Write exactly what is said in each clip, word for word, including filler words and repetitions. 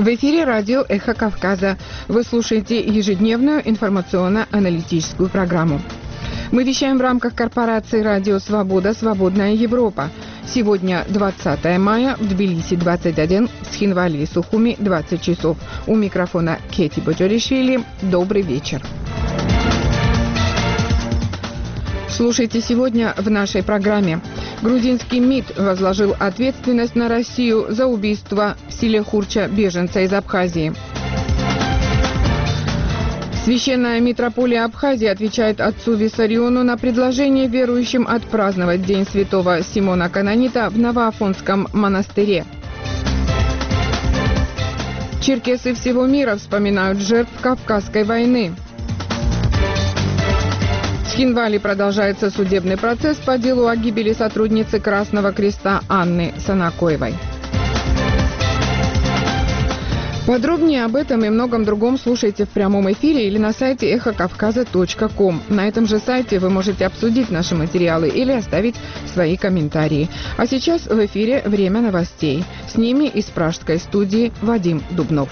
В эфире радио «Эхо Кавказа». Вы слушаете ежедневную информационно-аналитическую программу. Мы вещаем в рамках корпорации «Радио Свобода. Свободная Европа». Сегодня двадцатое мая, в Тбилиси двадцать один, в Схинвали и Сухуми двадцать часов. У микрофона Кети Боджоришвили. Добрый вечер. Слушайте сегодня в нашей программе. Грузинский МИД возложил ответственность на Россию за убийство в селе Хурча беженца из Абхазии. Священная митрополия Абхазии отвечает отцу Виссариону на предложение верующим отпраздновать День святого Симона Канонита в Новоафонском монастыре. Черкесы всего мира вспоминают жертв Кавказской войны. В Схинвали продолжается судебный процесс по делу о гибели сотрудницы Красного Креста Анны Санакоевой. Подробнее об этом и многом другом слушайте в прямом эфире или на сайте эхо кавказа точка ком. На этом же сайте вы можете обсудить наши материалы или оставить свои комментарии. А сейчас в эфире время новостей. С ними из пражской студии Вадим Дубнов.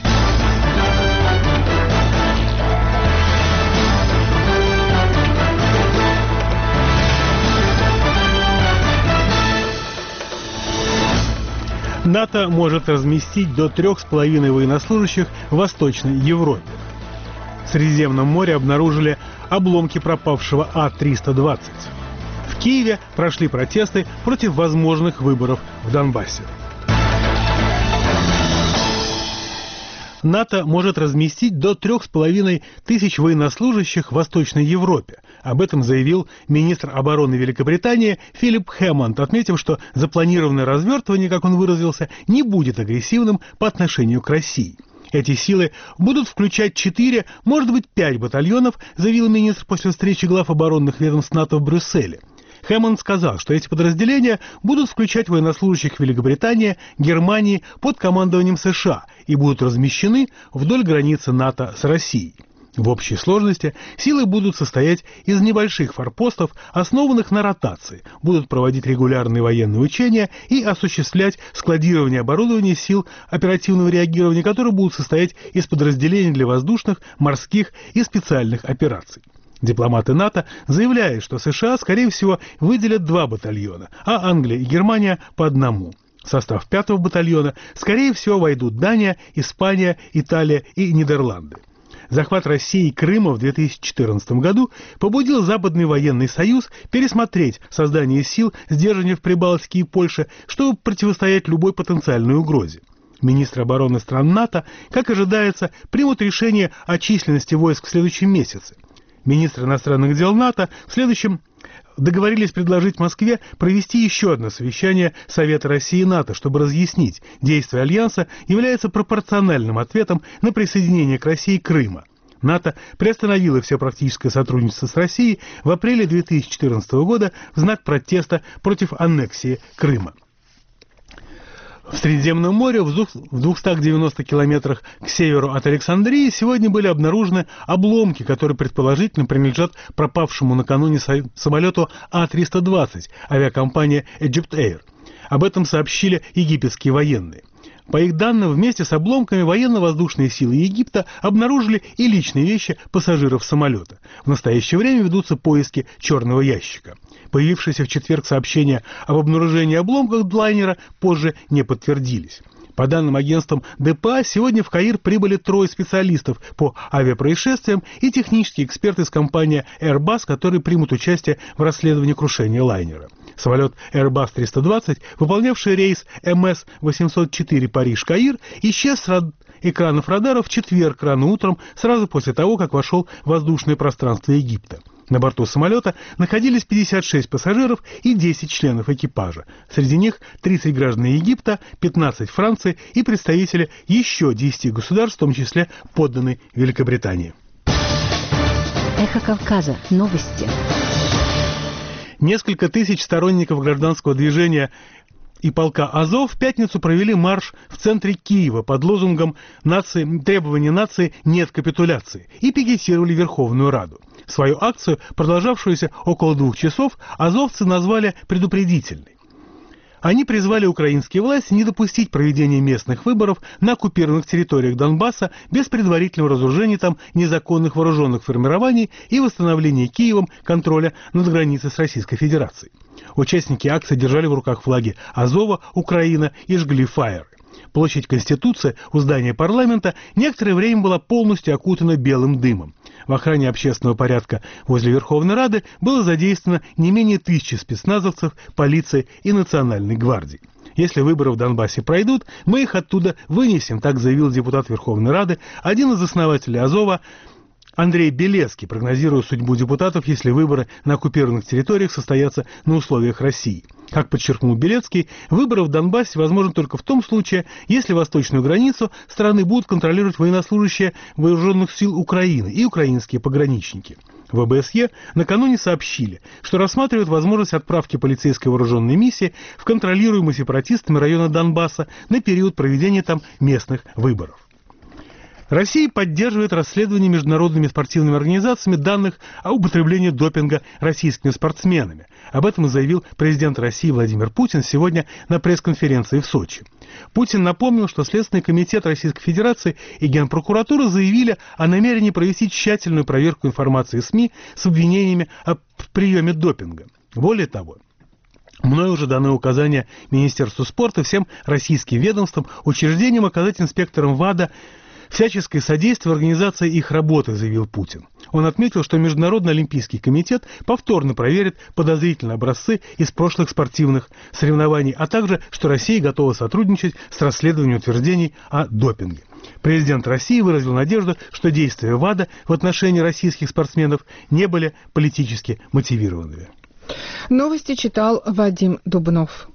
НАТО может разместить до трех с половиной военнослужащих в Восточной Европе. В Средиземном море обнаружили обломки пропавшего А триста двадцать. В Киеве прошли протесты против возможных выборов в Донбассе. НАТО может разместить до трех с половиной тысяч военнослужащих в Восточной Европе. Об этом заявил министр обороны Великобритании Филипп Хэммонд, отметив, что запланированное развертывание, как он выразился, не будет агрессивным по отношению к России. Эти силы будут включать четыре, может быть, пять батальонов, заявил министр после встречи глав оборонных ведомств НАТО в Брюсселе. Хэммонд сказал, что эти подразделения будут включать военнослужащих Великобритании, Германии под командованием США и будут размещены вдоль границы НАТО с Россией. В общей сложности силы будут состоять из небольших форпостов, основанных на ротации, будут проводить регулярные военные учения и осуществлять складирование оборудования сил оперативного реагирования, которые будут состоять из подразделений для воздушных, морских и специальных операций. Дипломаты НАТО заявляют, что США, скорее всего, выделят два батальона, а Англия и Германия по одному. В состав пятого батальона, скорее всего, войдут Дания, Испания, Италия и Нидерланды. Захват России Крыма в две тысячи четырнадцатом году побудил Западный военный союз пересмотреть создание сил сдерживания в Прибалтике и Польше, чтобы противостоять любой потенциальной угрозе. Министры обороны стран НАТО, как ожидается, примут решение о численности войск в следующем месяце. Министры иностранных дел НАТО в следующем договорились предложить Москве провести еще одно совещание Совета России и НАТО, чтобы разъяснить, действие Альянса является пропорциональным ответом на присоединение к России Крыма. НАТО приостановило все практическое сотрудничество с Россией в апреле две тысячи четырнадцатого года в знак протеста против аннексии Крыма. В Средиземном море в двухстах девяноста километрах к северу от Александрии сегодня были обнаружены обломки, которые предположительно принадлежат пропавшему накануне самолету А триста двадцать авиакомпании Egypt Air. Об этом сообщили египетские военные. По их данным, вместе с обломками военно-воздушные силы Египта обнаружили и личные вещи пассажиров самолета. В настоящее время ведутся поиски черного ящика. Появившиеся в четверг сообщения об обнаружении обломков лайнера позже не подтвердились. По данным агентством ДПА, сегодня в Каир прибыли трое специалистов по авиапроисшествиям и технические эксперты из компании Airbus, которые примут участие в расследовании крушения лайнера. Самолет Airbus триста двадцать, выполнявший рейс эм эс восемьсот четыре Париж-Каир, исчез с рад... экранов радаров в четверг рано утром, сразу после того, как вошел в воздушное пространство Египта. На борту самолета находились пятьдесят шесть пассажиров и десять членов экипажа. Среди них тридцать граждан Египта, пятнадцать Франции и представители еще десяти государств, в том числе подданной Великобритании. Эхо Кавказа. Новости. Несколько тысяч сторонников гражданского движения и полка Азов в пятницу провели марш в центре Киева под лозунгом нации, «Требования нации нет капитуляции» и пикетировали Верховную Раду. Свою акцию, продолжавшуюся около двух часов, азовцы назвали предупредительной. Они призвали украинские власти не допустить проведения местных выборов на оккупированных территориях Донбасса без предварительного разоружения там незаконных вооруженных формирований и восстановления Киевом контроля над границей с Российской Федерацией. Участники акции держали в руках флаги Азова, Украина и жгли фаеры. Площадь Конституции у здания парламента некоторое время была полностью окутана белым дымом. В охране общественного порядка возле Верховной Рады было задействовано не менее тысячи спецназовцев, полиции и Национальной гвардии. Если выборы в Донбассе пройдут, мы их оттуда вынесем, так заявил депутат Верховной Рады, один из основателей Азова, Андрей Белецкий, прогнозируя судьбу депутатов, если выборы на оккупированных территориях состоятся на условиях России. Как подчеркнул Белецкий, выборы в Донбассе возможны только в том случае, если восточную границу страны будут контролировать военнослужащие вооруженных сил Украины и украинские пограничники. В вэ бэ эс е накануне сообщили, что рассматривают возможность отправки полицейской вооруженной миссии в контролируемые сепаратистами района Донбасса на период проведения там местных выборов. Россия поддерживает расследование международными спортивными организациями данных о употреблении допинга российскими спортсменами. Об этом заявил президент России Владимир Путин сегодня на пресс-конференции в Сочи. Путин напомнил, что Следственный комитет Российской Федерации и Генпрокуратура заявили о намерении провести тщательную проверку информации СМИ с обвинениями о приеме допинга. Более того, мною уже даны указания Министерству спорта всем российским ведомствам, учреждениям оказать инспекторам ВАДА всяческое содействие в организации их работы, заявил Путин. Он отметил, что Международный олимпийский комитет повторно проверит подозрительные образцы из прошлых спортивных соревнований, а также, что Россия готова сотрудничать с расследованием утверждений о допинге. Президент России выразил надежду, что действия ВАДА в отношении российских спортсменов не были политически мотивированными. Новости читал Вадим Дубнов.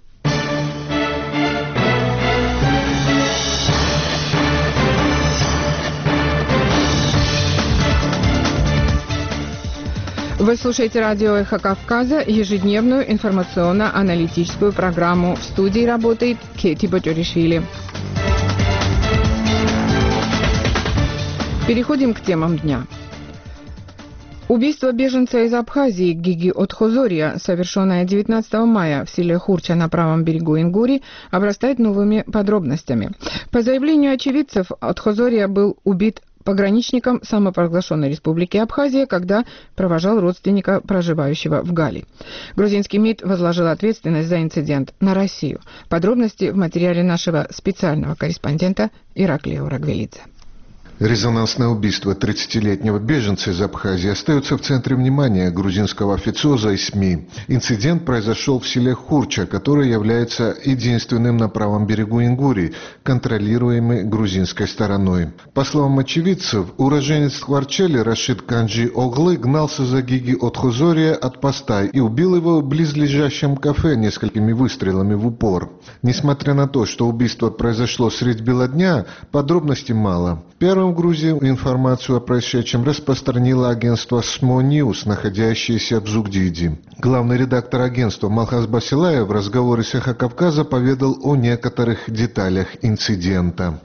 Вы слушаете радио «Эхо Кавказа», ежедневную информационно-аналитическую программу. В студии работает Кети Батюришвили. Переходим к темам дня. Убийство беженца из Абхазии Гиги Отхозория, совершенное девятнадцатого мая в селе Хурча на правом берегу Ингури, обрастает новыми подробностями. По заявлению очевидцев, Отхозория был убит пограничником самопровозглашенной республики Абхазия, когда провожал родственника, проживающего в Гали. Грузинский МИД возложил ответственность за инцидент на Россию. Подробности в материале нашего специального корреспондента Ираклия Урагвелидзе. Резонансное убийство тридцатилетнего беженца из Абхазии остается в центре внимания грузинского официоза и СМИ. Инцидент произошел в селе Хурча, которое является единственным на правом берегу Ингурии, контролируемый грузинской стороной. По словам очевидцев, уроженец Хварчели Рашид Канджи Оглы гнался за Гиги Отхозория от поста и убил его в близлежащем кафе несколькими выстрелами в упор. Несмотря на то, что убийство произошло средь бела дня, подробностей мало. Первым в Грузии информацию о происшедшем распространило агентство СМО Ньюс, находящееся в Зугдиди. Главный редактор агентства Малхаз Басилаев в разговоре с «Эхо Кавказа» поведал о некоторых деталях инцидента.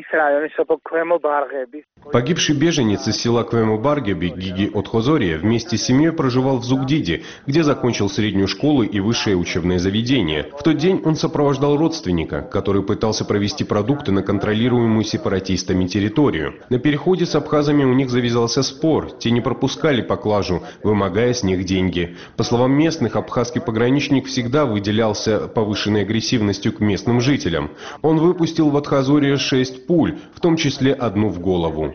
Погибший беженец из села Квему-Баргеби Гиги Отхозория вместе с семьей проживал в Зугдиде, где закончил среднюю школу и высшее учебное заведение. В тот день он сопровождал родственника, который пытался провести продукты на контролируемую сепаратистами территорию. На переходе с абхазами у них завязался спор, те не пропускали поклажу, вымогая с них деньги. По словам местных, абхазский пограничник всегда выделялся повышенной агрессивностью к местным жителям. Он выпустил в Отхозория шесть пуль, в том числе одну в голову.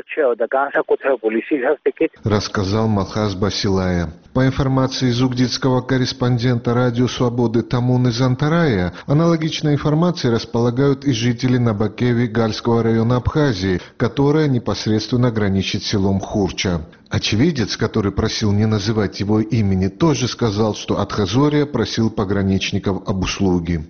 Рассказал Малхаз Басилая. По информации зугдидского корреспондента Радио Свободы Тамуны Зантарая, аналогичной информацией располагают и жители Набакеви Гальского района Абхазии, которая непосредственно граничит с селом Хурча. Очевидец, который просил не называть его имени, тоже сказал, что Отхозория просил пограничников об услуге.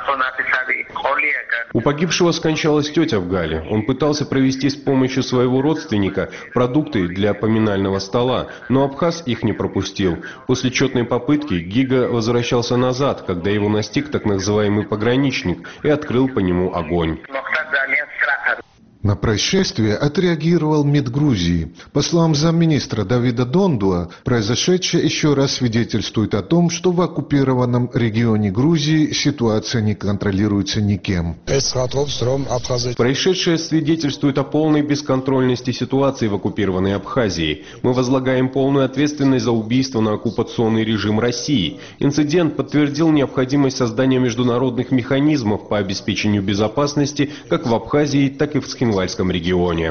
У погибшего скончалась тетя в Гале. Он пытался провести с помощью своего родственника продукты для поминального стола, но абхаз их не пропустил. После четной попытки Гига возвращался назад, когда его настиг так называемый пограничник и открыл по нему огонь. На происшествие отреагировал МИД Грузии. По словам замминистра Давида Дондуа, произошедшее еще раз свидетельствует о том, что в оккупированном регионе Грузии ситуация не контролируется никем. Происшедшее свидетельствует о полной бесконтрольности ситуации в оккупированной Абхазии. Мы возлагаем полную ответственность за убийство на оккупационный режим России. Инцидент подтвердил необходимость создания международных механизмов по обеспечению безопасности как в Абхазии, так и в Цхинвальском регионе.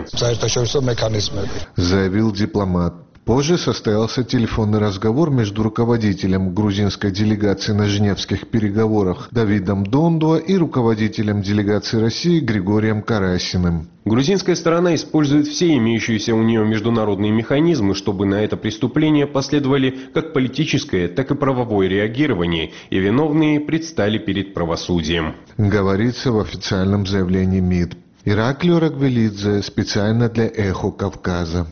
Заявил дипломат. Позже состоялся телефонный разговор между руководителем грузинской делегации на женевских переговорах Давидом Дондуа и руководителем делегации России Григорием Карасиным. Грузинская сторона использует все имеющиеся у нее международные механизмы, чтобы на это преступление последовали как политическое, так и правовое реагирование, и виновные предстали перед правосудием. Говорится в официальном заявлении МИД. Ираклио Рагвелидзе специально для «Эхо Кавказа».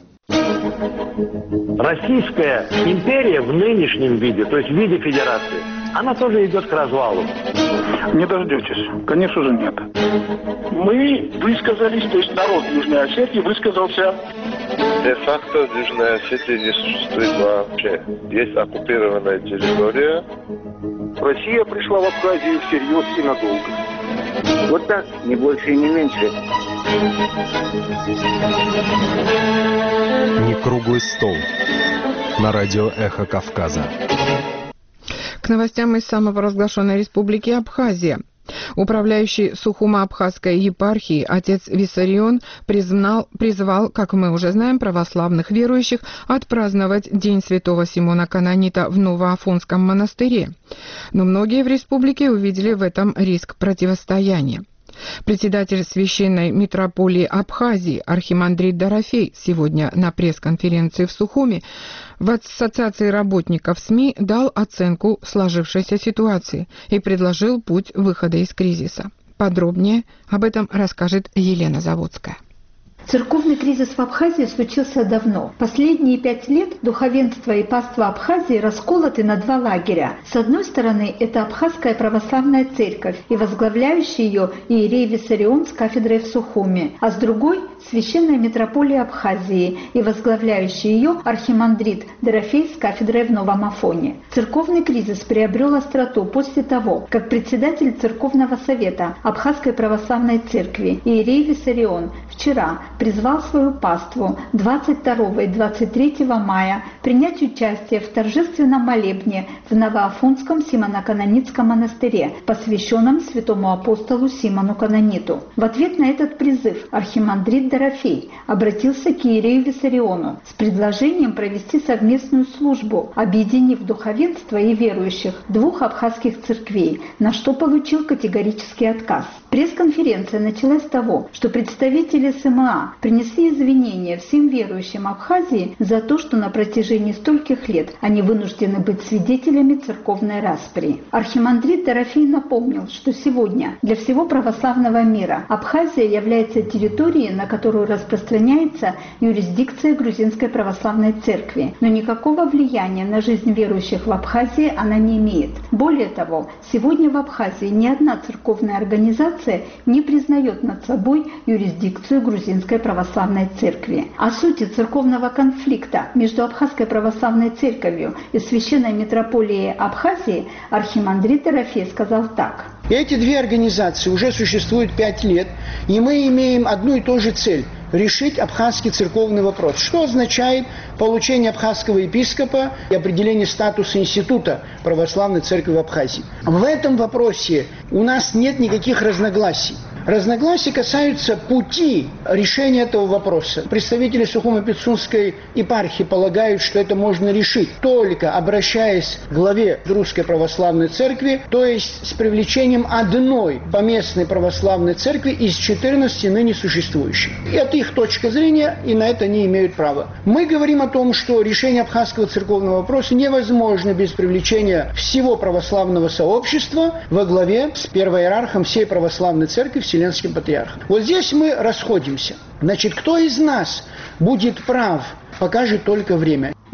Российская империя в нынешнем виде, то есть в виде федерации, она тоже идет к развалу. Не дождетесь. Конечно же, нет. Мы высказались, то есть народ Южной Осетии высказался. Де-факто в Южной Осетии не существует вообще. Есть оккупированная территория. Россия пришла в Абхазию всерьез и надолго. Вот так, не больше и не меньше. Не круглый стол. На радио «Эхо Кавказа». К новостям из самопровозглашенной республики Абхазия. Управляющий Сухумо-Абхазской епархии отец Виссарион признал, призвал, как мы уже знаем, православных верующих отпраздновать День Святого Симона Канонита в Новоафонском монастыре. Но многие в республике увидели в этом риск противостояния. Председатель Священной Митрополии Абхазии архимандрит Дорофей сегодня на пресс-конференции в Сухуми в Ассоциации работников СМИ дал оценку сложившейся ситуации и предложил путь выхода из кризиса. Подробнее об этом расскажет Елена Заводская. Церковный кризис в Абхазии случился давно. Последние пять лет духовенство и паства Абхазии расколоты на два лагеря. С одной стороны, это Абхазская православная церковь и возглавляющий ее иерей Виссарион с кафедрой в Сухуме, а с другой – Священная Митрополия Абхазии и возглавляющий ее архимандрит Дорофей с кафедрой в Новом Афоне. Церковный кризис приобрел остроту после того, как председатель Церковного совета Абхазской православной церкви иерей Виссарион вчера призвал свою паству двадцать второго и двадцать третьего мая принять участие в торжественном молебне в Новоафонском Симоно-Канонитском монастыре, посвященном святому апостолу Симону Канониту. В ответ на этот призыв архимандрит Дорофей обратился к иерею Виссариону с предложением провести совместную службу, объединив духовенство и верующих двух абхазских церквей, на что получил категорический отказ. Пресс-конференция началась с того, что представители СМА принесли извинения всем верующим Абхазии за то, что на протяжении стольких лет они вынуждены быть свидетелями церковной распри. Архимандрит Дорофей напомнил, что сегодня для всего православного мира Абхазия является территорией, на которую распространяется юрисдикция Грузинской православной церкви, но никакого влияния на жизнь верующих в Абхазии она не имеет. Более того, сегодня в Абхазии ни одна церковная организация не признает над собой юрисдикцию Грузинской православной церкви. О сути церковного конфликта между Абхазской православной церковью и Священной Митрополией Абхазии архимандрит Дорофей сказал так. Эти две организации уже существуют пять лет, и мы имеем одну и ту же цель – решить абхазский церковный вопрос. Что означает получение абхазского епископа и определение статуса института православной церкви в Абхазии. В этом вопросе у нас нет никаких разногласий. Разногласия касаются пути решения этого вопроса. Представители Сухумо-Пицунской епархии полагают, что это можно решить только обращаясь к главе Русской Православной Церкви, то есть с привлечением одной поместной православной церкви из четырнадцати ныне существующих. И это их точка зрения, и на это они имеют право. Мы говорим о том, что решение абхазского церковного вопроса невозможно без привлечения всего православного сообщества во главе с первоиерархом всей православной церкви, Вселенским патриархом. Вот здесь мы расходимся. Значит, кто из нас будет прав, покажет только время.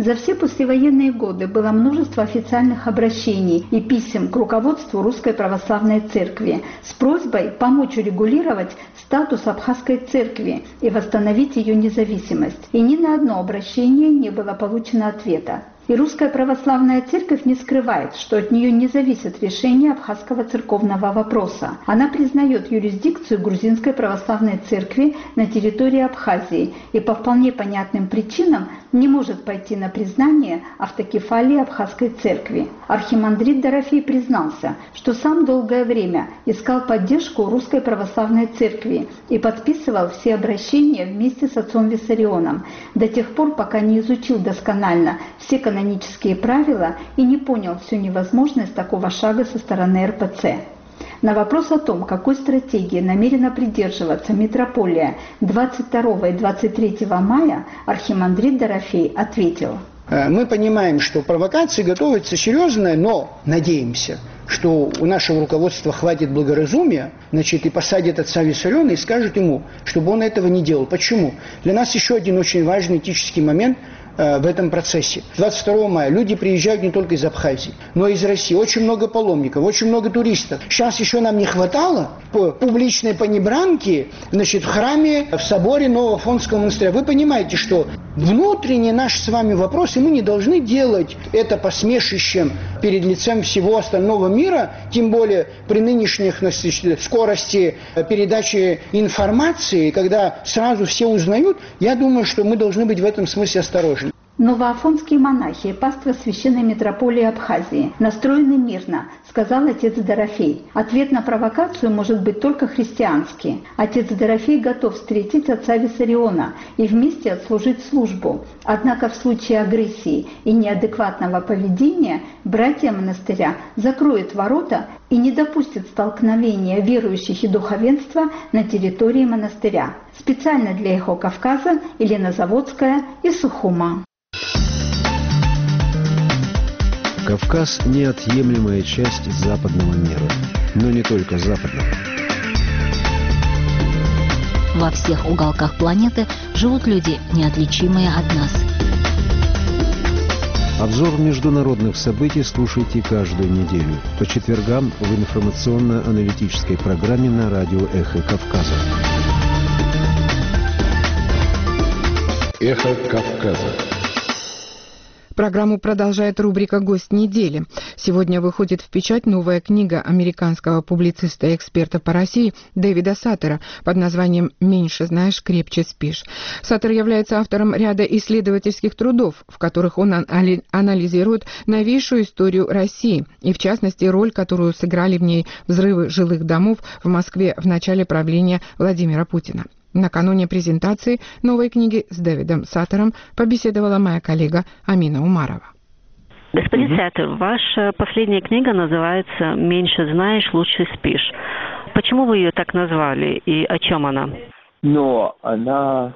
За все послевоенные годы было множество официальных обращений и писем к руководству Русской Православной Церкви с просьбой помочь урегулировать статус Абхазской Церкви и восстановить ее независимость. И ни на одно обращение не было получено ответа. И Русская Православная Церковь не скрывает, что от нее не зависит решение абхазского церковного вопроса. Она признает юрисдикцию Грузинской Православной Церкви на территории Абхазии и по вполне понятным причинам не может пойти на признание автокефалии Абхазской Церкви. Архимандрит Дорофей признался, что сам долгое время искал поддержку Русской Православной Церкви и подписывал все обращения вместе с отцом Виссарионом до тех пор, пока не изучил досконально все канонические правила и не понял всю невозможность такого шага со стороны эр пэ цэ. На вопрос о том, какой стратегии намерена придерживаться митрополия двадцать второго и двадцать третьего мая, архимандрит Дорофей ответил: мы понимаем, что провокации готовятся серьезные, но надеемся, что у нашего руководства хватит благоразумия, значит, и посадит отца Виссариона и скажет ему, чтобы он этого не делал. Почему? Для нас еще один очень важный этический момент в этом процессе. двадцать второго мая люди приезжают не только из Абхазии, но и из России. Очень много паломников, очень много туристов. Сейчас еще нам не хватало публичной панибранки, значит, в храме, в соборе Нового Афонского монастыря. Вы понимаете, что внутренний наш с вами вопрос, и мы не должны делать это посмешищем перед лицем всего остального мира, тем более при нынешних, значит, скорости передачи информации, когда сразу все узнают. Я думаю, что мы должны быть в этом смысле осторожны. Новоафонские монахи и паства Священной Митрополии Абхазии настроены мирно, сказал отец Дорофей. Ответ на провокацию может быть только христианский. Отец Дорофей готов встретить отца Виссариона и вместе отслужить службу. Однако в случае агрессии и неадекватного поведения братья монастыря закроют ворота и не допустят столкновения верующих и духовенства на территории монастыря. Специально для «Эхо Кавказа» Елена Заводская из Сухума. Кавказ – неотъемлемая часть западного мира, но не только западного. Во всех уголках планеты живут люди, неотличимые от нас. Обзор международных событий слушайте каждую неделю по четвергам в информационно-аналитической программе на радио «Эхо Кавказа». «Эхо Кавказа». Программу продолжает рубрика «Гость недели». Сегодня выходит в печать новая книга американского публициста и эксперта по России Дэвида Саттера под названием «Меньше знаешь, крепче спишь». Саттер является автором ряда исследовательских трудов, в которых он анализирует новейшую историю России и, в частности, роль, которую сыграли в ней взрывы жилых домов в Москве в начале правления Владимира Путина. Накануне презентации новой книги с Дэвидом Саттером побеседовала моя коллега Амина Умарова. Господин Саттер, ваша последняя книга называется «Меньше знаешь, лучше спишь». Почему вы ее так назвали и о чем она? Но она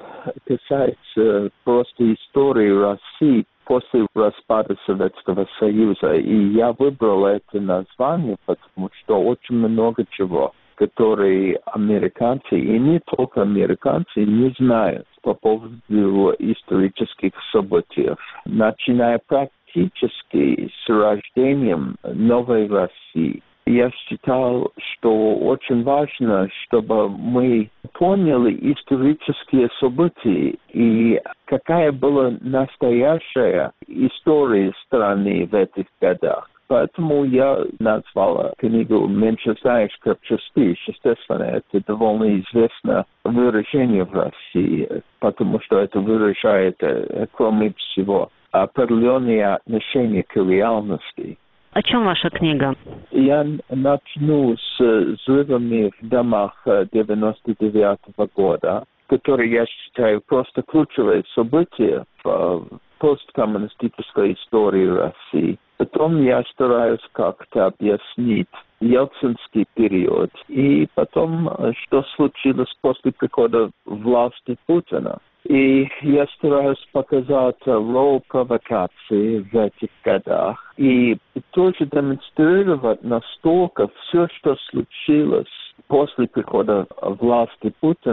касается просто истории России после распада Советского Союза. И я выбрал это название, потому что очень много чего, которые американцы, и не только американцы, не знают по поводу исторических событий. Начиная практически с рождением новой России. Я считал, что очень важно, чтобы мы поняли исторические события и какая была настоящая история страны в этих годах. Поэтому я назвала книгу «Меньше знаешь, крепче спишь». Естественно, это довольно известное выражение в России, потому что это выражает, кроме всего, определенные отношения к реальности. О чем ваша книга? Я начну с взрывами в домах девяносто девятого года, которые я считаю просто ключевые события в посткоммунистической истории России. Потом я стараюсь как-то объяснить ельцинский период и потом, что случилось после прихода власти Путина. И я стараюсь показать роль провокации в этих годах и тоже демонстрировать настолько все, что случилось после прихода власти Путина,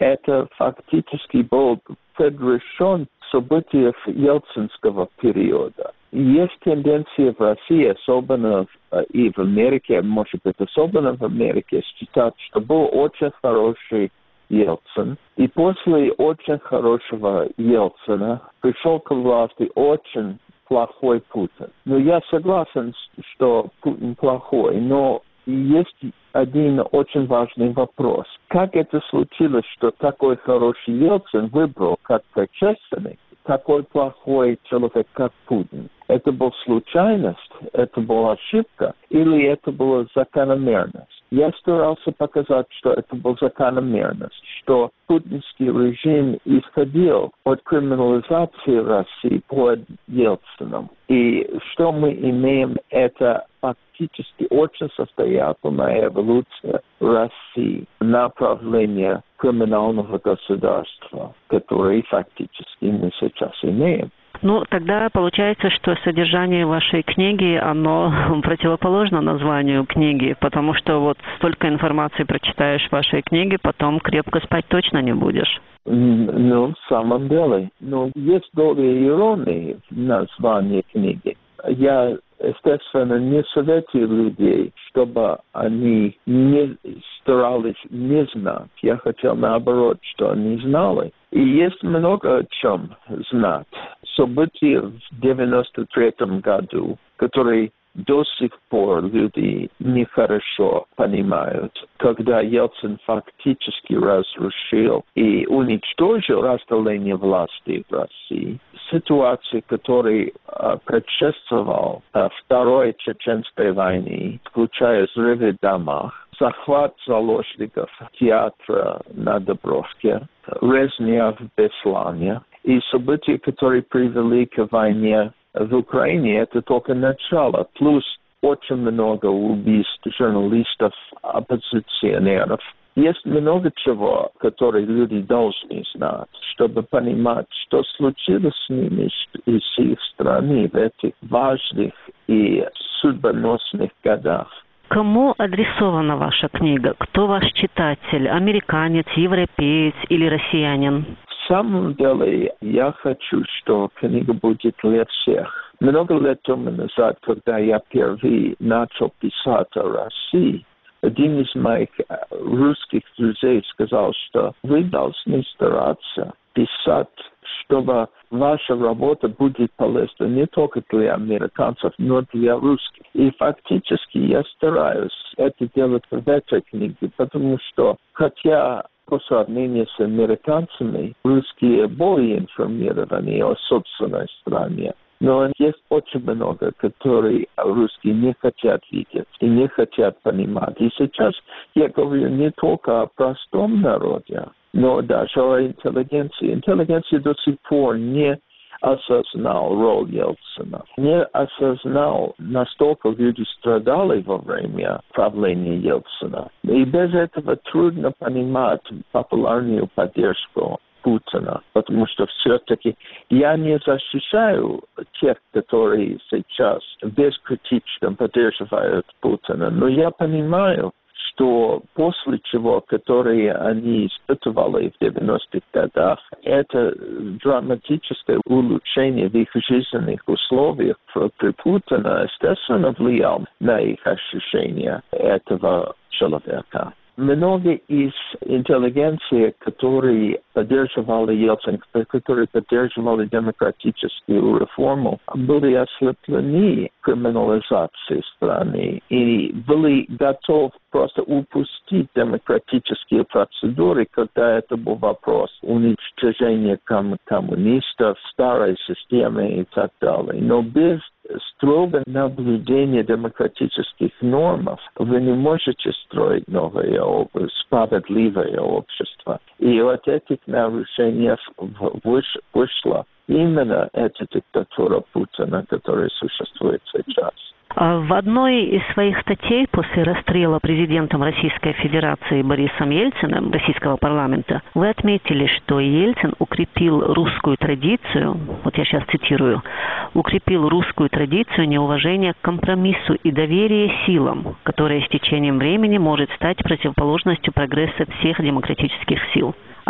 это фактически был предрешен в событиях ельцинского периода. Есть тенденция в России, особенно и в Америке, может быть, особенно в Америке, считать, что был очень хороший Ельцин. И после очень хорошего Ельцина пришел к власти очень плохой Путин. Но я согласен, что Путин плохой, но есть один очень важный вопрос. Как это случилось, что такой хороший Ельцин выбрал как предшественник такой плохой человек, как Путин? Это была случайность, это была ошибка, или это была закономерность? Я старался показать, что это была закономерность, что путинский режим исходил от криминализации России под Ельцином. И что мы имеем, это фактически очень состоятельная эволюция России, направление криминального государства, которое фактически мы сейчас имеем. Ну, тогда получается, что содержание вашей книги, оно противоположно названию книги, потому что вот столько информации прочитаешь в вашей книге, потом крепко спать точно не будешь. Ну, в самом деле. Но есть доля иронии в названии книги. Я, естественно, не советую людей, чтобы они не старались не знать. Я хотел наоборот, что они знали. И есть много о чем знать. События в девяносто третьем году, которые до сих пор люди нехорошо понимают, когда Ельцин фактически разрушил и уничтожил разделение власти в России. Ситуация, которая предшествовала Второй Чеченской войне, включая взрывы в домах, захват заложников театра на Дубровке, резня в Беслане и события, которые привели к войне в Украине, это только начало. Плюс очень много убийств журналистов, оппозиционеров. Есть много чего, которые люди должны знать, чтобы понимать, что случилось с ними и с их страной в этих важных и судьбоносных годах. Кому адресована ваша книга? Кто ваш читатель? Американец, европеец или россиянин? В самом деле, я хочу, что книга будет для всех. Много лет тому назад, когда я впервые начал писать о России, один из моих русских друзей сказал, что вы должны стараться писать, чтобы ваша работа будет полезна не только для американцев, но и для русских. И фактически я стараюсь это делать в этой книге, потому что, хотя по сравнению с американцами, русские более информированы о собственной стране. Но есть очень много, которые русские не хотят видеть и не хотят понимать. И сейчас я говорю не только о простом народе, но даже о интеллигенции. Интеллигенция до сих пор не осознал роль Ельцина, не осознал, настолько люди страдали во время правления Ельцина. И без этого трудно понимать популярную поддержку Путина, потому что все-таки я не защищаю тех, которые сейчас бескритично поддерживают Путина, но я понимаю, что после чего, которые они испытывали в девяностых годах, это драматическое улучшение в их жизненных условиях при Путина, естественно, влияло на их ощущения этого человека. Многие из интеллигенции, которые поддерживали Ельцин, которые поддерживали демократическую реформу, были ослеплены криминализацией страны и были готовы просто упустить демократические процедуры, когда это был вопрос уничтожения ком- коммунистов, старой системы и так далее. Но без строгого наблюдения демократических норм вы не можете строить новое, справедливое общество. И от этих нарушений вышла именно эта диктатура Путина, которая существует сейчас. В одной из своих статей после расстрела президентом Российской Федерации Борисом Ельциным российского парламента вы отметили, что Ельцин укрепил русскую традицию, вот я сейчас цитирую, укрепил русскую традицию неуважения к компромиссу и доверия силам, которая с течением времени может стать противоположностью прогресса всех демократических сил.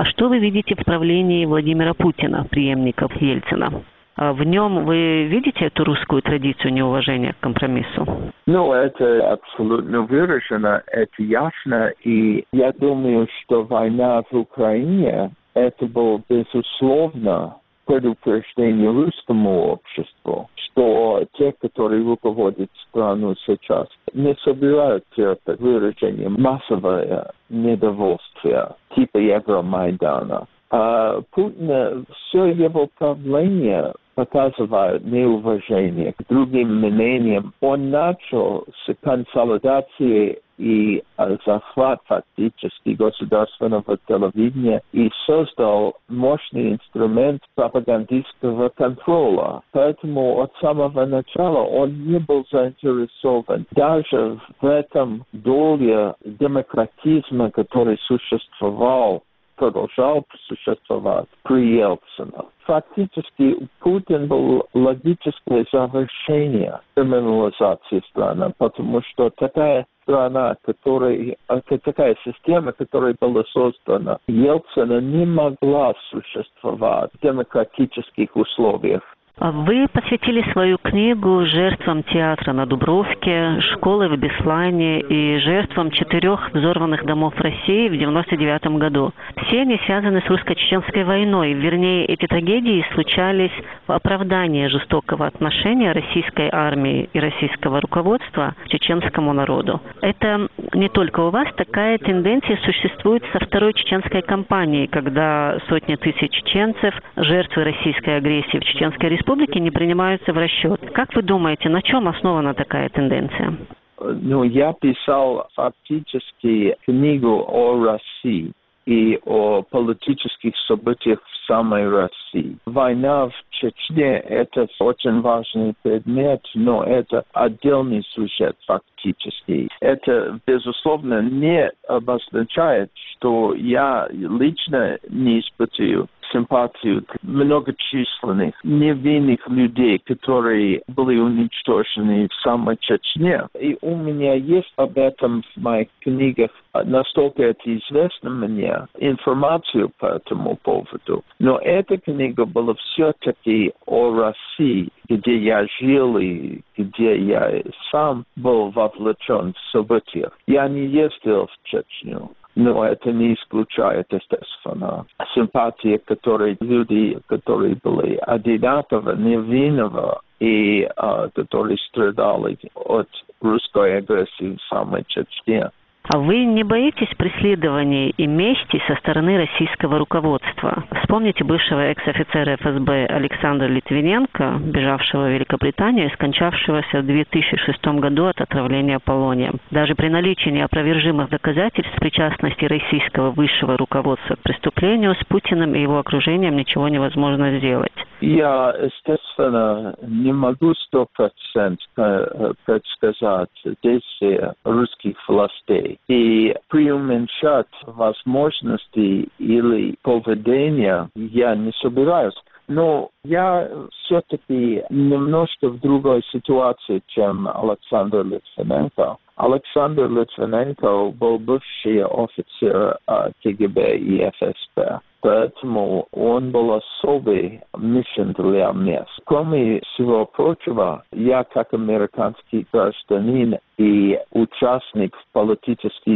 А что вы видите в правлении Владимира Путина, преемника Ельцина? В нем вы видите эту русскую традицию неуважения к компромиссу? Ну, это абсолютно выражено, это ясно. И я думаю, что война в Украине, это было, безусловно, предупреждение русскому обществу, что те, которые руководят страну сейчас, не собирают терпеть выражение массового недовольствия, типа Евромайдана. А Путин, все его правление показывает неуважение к другим мнениям. Он начал с консолидации и захват фактически государственного телевидения и создал мощный инструмент пропагандистского контроля. Поэтому от самого начала он не был заинтересован даже в этом доле демократизма, который существовал, продолжал существовать при Ельцине. Фактически Путин был логическое завершение криминализации страны, потому что такая страна, которая, такая система, которая была создана Ельцина, не могла существовать в демократических условиях. Вы посвятили свою книгу жертвам театра на Дубровке, школы в Беслане и жертвам четырех взорванных домов в России в девяносто девятом году. Все они связаны с русско-чеченской войной. Вернее, эти трагедии случались в оправдании жестокого отношения российской армии и российского руководства к чеченскому народу. Это не только у вас, такая тенденция существует со второй чеченской кампанией, когда сотни тысяч чеченцев, жертвы российской агрессии в Чеченской республике, не принимаются в расчет. Как вы думаете, на чем основана такая тенденция? Ну, я писал фактически книгу о России и о политических событиях в самой России. Война в Чечне – это очень важный предмет, но это отдельный сюжет фактически. Это, безусловно, не обозначает, что я лично не испытываю симпатию к многочисленных невинных людей, которые были уничтожены в самой Чечне. И у меня есть об этом в моих книгах, настолько это известно мне, информацию по этому поводу. Но эта книга была все-таки о России, где я жил и где я сам был вовлечен в события. Я не ездил в Чечню. Но это не исключает, естественно, симпатии, которые люди, которые были одинаково невинного и а, которые страдали от русской агрессии в самой Чечне. А вы не боитесь преследований и мести со стороны российского руководства? Вспомните бывшего экс-офицера эф эс бэ Александра Литвиненко, бежавшего в Великобританию и скончавшегося в две тысячи шестом году от отравления полонием. Даже при наличии неопровержимых доказательств причастности российского высшего руководства к преступлению с Путиным и его окружением ничего невозможно сделать. Я, естественно, не могу сто процентов предсказать действия русских властей и преуменьшать возможности или поведения я не собираюсь. Но я все-таки немножко в другой ситуации, чем Александр Литвиненко. Александр Литвиненко был бывший офицер ка гэ бэ и эф эс бэ. Поэтому он был особый мишень для мест. Кроме всего прочего, я как американский гражданин и участник в политической,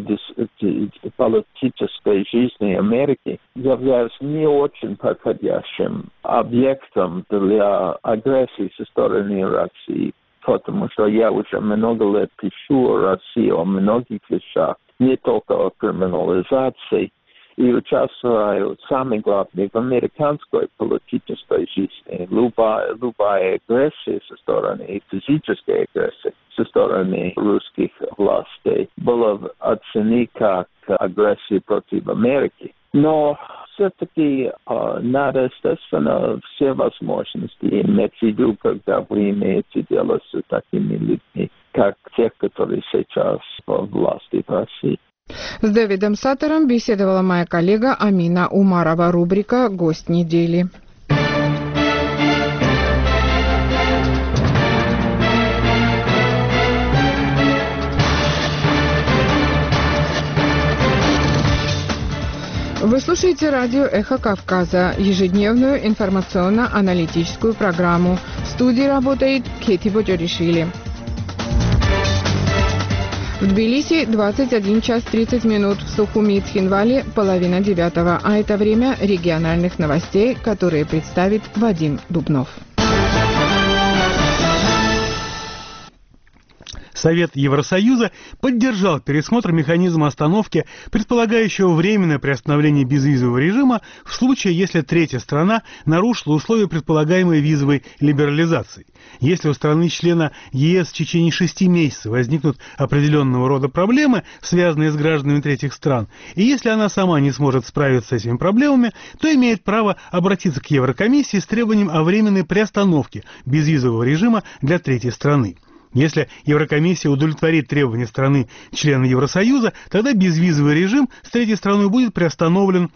политической жизни Америки являюсь не очень подходящим объектом для агрессии со стороны России, потому что я уже много лет пишу о России, о многих вещах, не только о криминализации, и участвую, самое главное, в американской политической жизни. Любая, любая агрессия со стороны, физическая агрессия со стороны русских властей была оценена как агрессия против Америки. Но все-таки э, надо, естественно, все возможности иметь в виду, когда вы имеете дело с такими людьми, как те, которые сейчас во власти в России. С Дэвидом Саттером беседовала моя коллега Амина Умарова. Рубрика «Гость недели». Вы слушаете радио «Эхо Кавказа», ежедневную информационно-аналитическую программу. В студии работает Кети Боджоришвили. В Тбилиси двадцать один час тридцать минут, в Сухуми и Цхинвале половина девятого, а это время региональных новостей, которые представит Вадим Дубнов. Совет Евросоюза поддержал пересмотр механизма остановки, предполагающего временное приостановление безвизового режима в случае, если третья страна нарушила условия предполагаемой визовой либерализации. Если у страны-члена ЕС в течение шести месяцев возникнут определенного рода проблемы, связанные с гражданами третьих стран, и если она сама не сможет справиться с этими проблемами, то имеет право обратиться к Еврокомиссии с требованием о временной приостановке безвизового режима для третьей страны. Если Еврокомиссия удовлетворит требования страны-члена Евросоюза, тогда безвизовый режим с третьей страной будет приостановлен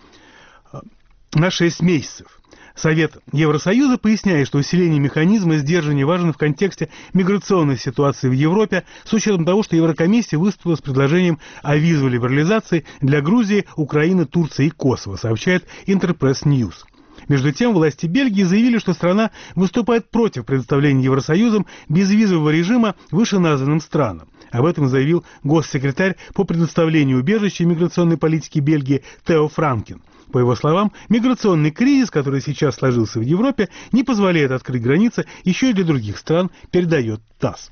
на шесть месяцев. Совет Евросоюза поясняет, что усиление механизма сдерживания важно в контексте миграционной ситуации в Европе, с учетом того, что Еврокомиссия выступила с предложением о визовой либерализации для Грузии, Украины, Турции и Косово, сообщает Интерпресс Ньюс. Между тем, власти Бельгии заявили, что страна выступает против предоставления Евросоюзом безвизового режима вышеназванным странам. Об этом заявил госсекретарь по предоставлению убежища и миграционной политики Бельгии Тео Франкен. По его словам, миграционный кризис, который сейчас сложился в Европе, не позволяет открыть границы еще и для других стран, передает ТАСС.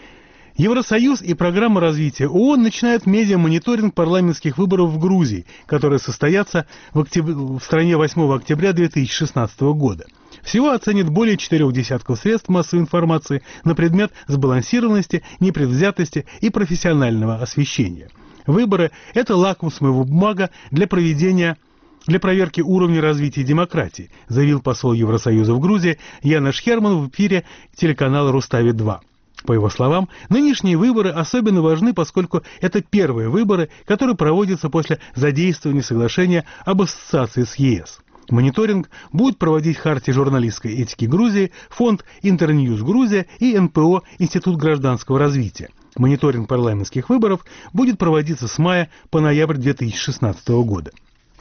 Евросоюз и программа развития ООН начинают медиамониторинг парламентских выборов в Грузии, которые состоятся в, октяб... в стране восьмого октября две тысячи шестнадцатого года. Всего оценят более четырех десятков средств массовой информации на предмет сбалансированности, непредвзятости и профессионального освещения. Выборы – это лакмусовая бумага для проведения для проверки уровня развития демократии, заявил посол Евросоюза в Грузии Янеш Херман в эфире телеканала Рустави два. По его словам, нынешние выборы особенно важны, поскольку это первые выборы, которые проводятся после задействования соглашения об ассоциации с ЕС. Мониторинг будет проводить Хартия журналистской этики Грузии, фонд Интерньюз Грузия и эн пэ о Институт гражданского развития. Мониторинг парламентских выборов будет проводиться с мая по ноябрь две тысячи шестнадцатого года.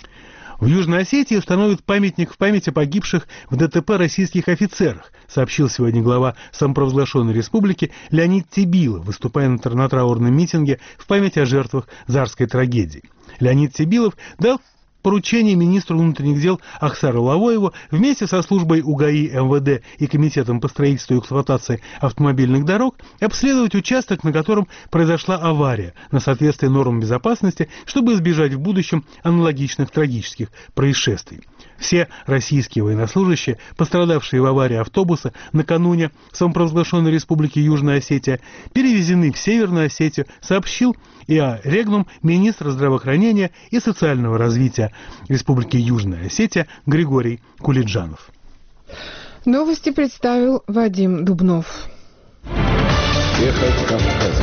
В Южной Осетии установят памятник в память о погибших в дэ тэ пэ российских офицерах, сообщил сегодня глава самопровозглашенной республики Леонид Тебилов, выступая на траурном митинге в память о жертвах Зарской трагедии. Леонид Тебилов дал поручение министру внутренних дел Ахсару Лавоеву вместе со службой УГАИ, эм вэ дэ и Комитетом по строительству и эксплуатации автомобильных дорог обследовать участок, на котором произошла авария, на соответствие нормам безопасности, чтобы избежать в будущем аналогичных трагических происшествий. Все российские военнослужащие, пострадавшие в аварии автобуса накануне в самопровозглашенной республике Южная Осетия, перевезены в Северную Осетию, сообщил ИА Регнум министр здравоохранения и социального развития Республики Южная Осетия Григорий Кулиджанов. Новости представил Вадим Дубнов. Эхо Кавказа.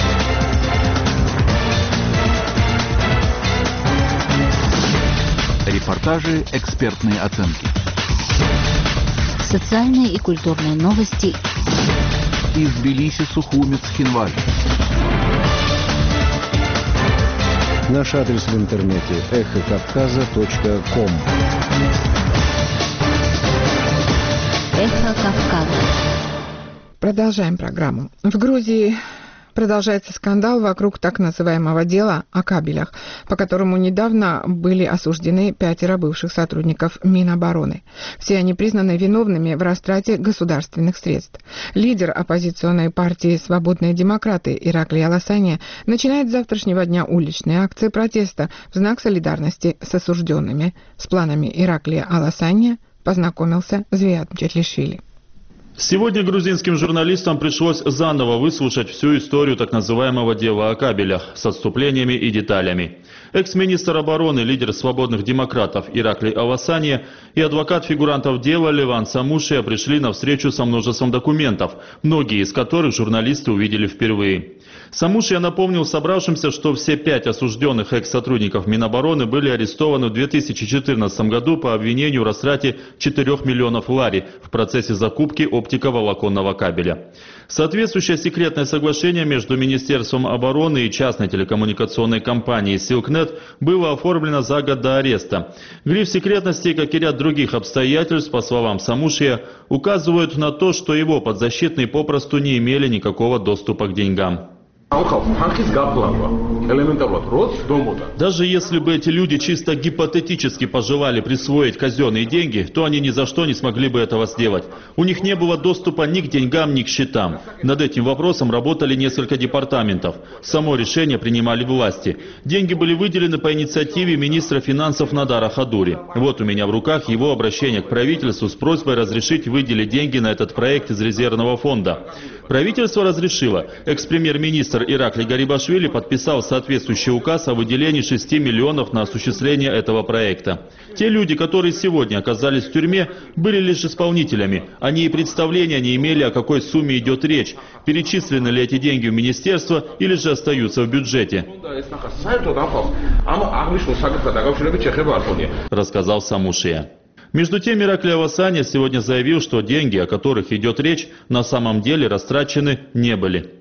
Репортажи, экспертные оценки. Социальные и культурные новости. Из Тбилиси, Сухуми, Цхинвале. Наш адрес в интернете эхо кавказа точка ком. Эхо Кавказа. Продолжаем программу. В Грузии продолжается скандал вокруг так называемого дела о кабелях, по которому недавно были осуждены пятеро бывших сотрудников Минобороны. Все они признаны виновными в растрате государственных средств. Лидер оппозиционной партии «Свободные демократы» Ираклий Аласания начинает с завтрашнего дня уличные акции протеста в знак солидарности с осужденными. С планами Ираклия Аласания познакомился Звиат Мчетлишвили. Сегодня грузинским журналистам пришлось заново выслушать всю историю так называемого дела о кабелях с отступлениями и деталями. Экс-министр обороны, лидер свободных демократов Ираклий Аласания и адвокат фигурантов дела Леван Самушия пришли на встречу со множеством документов, многие из которых журналисты увидели впервые. Самушия напомнил собравшимся, что все пять осужденных экс-сотрудников Минобороны были арестованы в две тысячи четырнадцатом году по обвинению в растрате четырёх миллионов лари в процессе закупки оптиковолоконного кабеля. Соответствующее секретное соглашение между Министерством обороны и частной телекоммуникационной компанией Silknet было оформлено за год до ареста. Гриф секретности, как и ряд других обстоятельств, по словам Самушия, указывают на то, что его подзащитные попросту не имели никакого доступа к деньгам. Даже если бы эти люди чисто гипотетически пожелали присвоить казенные деньги, то они ни за что не смогли бы этого сделать. У них не было доступа ни к деньгам, ни к счетам. Над этим вопросом работали несколько департаментов. Само решение принимали власти. Деньги были выделены по инициативе министра финансов Надара Хадури. Вот у меня в руках его обращение к правительству с просьбой разрешить выделить деньги на этот проект из резервного фонда. Правительство разрешило. Экс-премьер-министр Иракли Гарибашвили подписал соответствующий указ о выделении шести миллионов на осуществление этого проекта. Те люди, которые сегодня оказались в тюрьме, были лишь исполнителями. Они и представления не имели, о какой сумме идет речь, перечислены ли эти деньги в министерство или же остаются в бюджете, рассказал Самушия. Между тем, Иракли Авасания сегодня заявил, что деньги, о которых идет речь, на самом деле растрачены не были.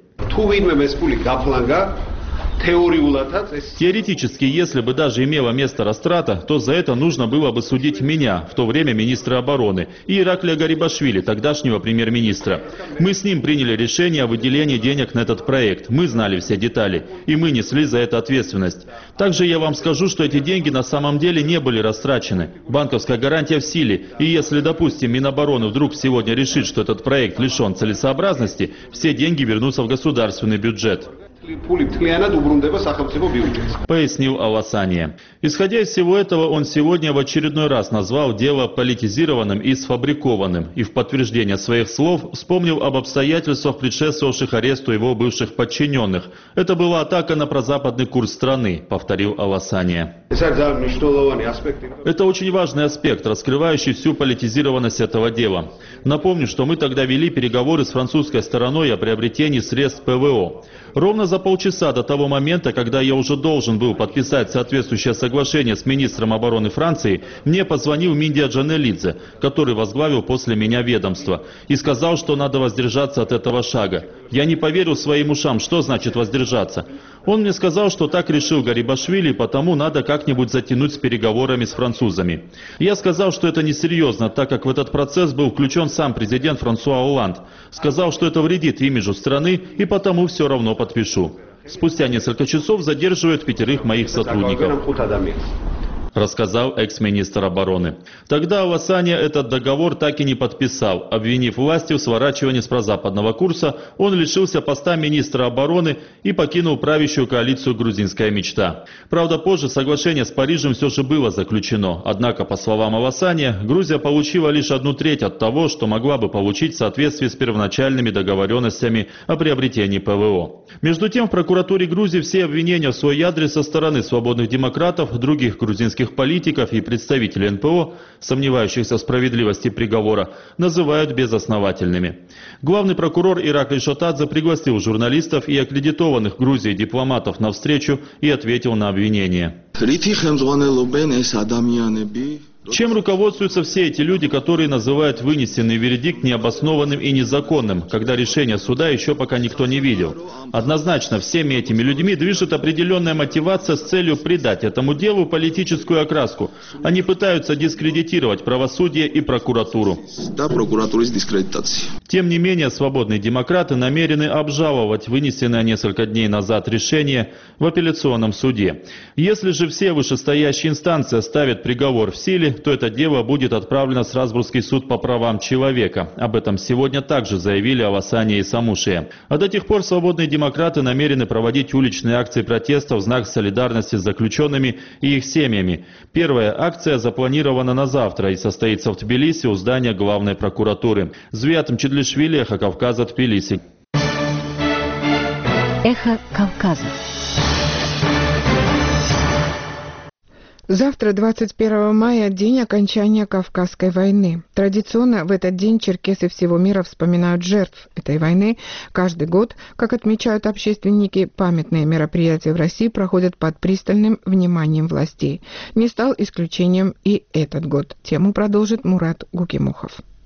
Теоретически, если бы даже имела место растрата, то за это нужно было бы судить меня, в то время министра обороны, и Ираклия Гарибашвили, тогдашнего премьер-министра. Мы с ним приняли решение о выделении денег на этот проект. Мы знали все детали, и мы несли за это ответственность. Также я вам скажу, что эти деньги на самом деле не были растрачены. Банковская гарантия в силе, и если, допустим, Минобороны вдруг сегодня решит, что этот проект лишен целесообразности, все деньги вернутся в государственный бюджет, пояснил Авасания. Исходя из всего этого, он сегодня в очередной раз назвал дело политизированным и сфабрикованным, и в подтверждение своих слов вспомнил об обстоятельствах, предшествовавших аресту его бывших подчиненных. Это была атака на прозападный курс страны, повторил Авасания. Это очень важный аспект, раскрывающий всю политизированность этого дела. Напомню, что мы тогда вели переговоры с французской стороной о приобретении средств ПВО. Ровно за полчаса до того момента, когда я уже должен был подписать соответствующее соглашение с министром обороны Франции, мне позвонил Миндия Джанелидзе, который возглавил после меня ведомство, и сказал, что надо воздержаться от этого шага. Я не поверил своим ушам, что значит воздержаться. Он мне сказал, что так решил Гарибашвили, потому надо как-нибудь затянуть с переговорами с французами. Я сказал, что это несерьезно, так как в этот процесс был включен сам президент Франсуа Олланд. Сказал, что это вредит имиджу страны, и потому все равно подпишу. Спустя несколько часов задерживают пятерых моих сотрудников, рассказал экс-министр обороны. Тогда Авасания этот договор так и не подписал. Обвинив власти в сворачивании с прозападного курса, он лишился поста министра обороны и покинул правящую коалицию «Грузинская мечта». Правда, позже соглашение с Парижем все же было заключено. Однако, по словам Авасания, Грузия получила лишь одну треть от того, что могла бы получить в соответствии с первоначальными договоренностями о приобретении ПВО. Между тем, в прокуратуре Грузии все обвинения в свой адрес со стороны свободных демократов, других грузинских политиков и представителей эн пэ о, сомневающихся в справедливости приговора, называют безосновательными. Главный прокурор Иракли Шотадзе пригласил журналистов и аккредитованных в Грузии дипломатов на встречу и ответил на обвинения. Чем руководствуются все эти люди, которые называют вынесенный вердикт необоснованным и незаконным, когда решение суда еще пока никто не видел? Однозначно, всеми этими людьми движет определенная мотивация с целью придать этому делу политическую окраску. Они пытаются дискредитировать правосудие и прокуратуру. Тем не менее, свободные демократы намерены обжаловать вынесенное несколько дней назад решение в апелляционном суде. Если же все вышестоящие инстанции оставят приговор в силе, то это дело будет отправлено в Страсбургский суд по правам человека. Об этом сегодня также заявили Авасания и Самушия. А до тех пор свободные демократы намерены проводить уличные акции протеста в знак солидарности с заключенными и их семьями. Первая акция запланирована на завтра и состоится в Тбилиси у здания главной прокуратуры. Звиат Мчедлишвили, Эхо Кавказа, Тбилиси. Эхо Кавказа. Завтра, двадцать первого мая, день окончания Кавказской войны. Традиционно в этот день черкесы всего мира вспоминают жертв этой войны. Каждый год, как отмечают общественники, памятные мероприятия в России проходят под пристальным вниманием властей. Не стал исключением и этот год. Тему продолжит Мурат Гукимухов.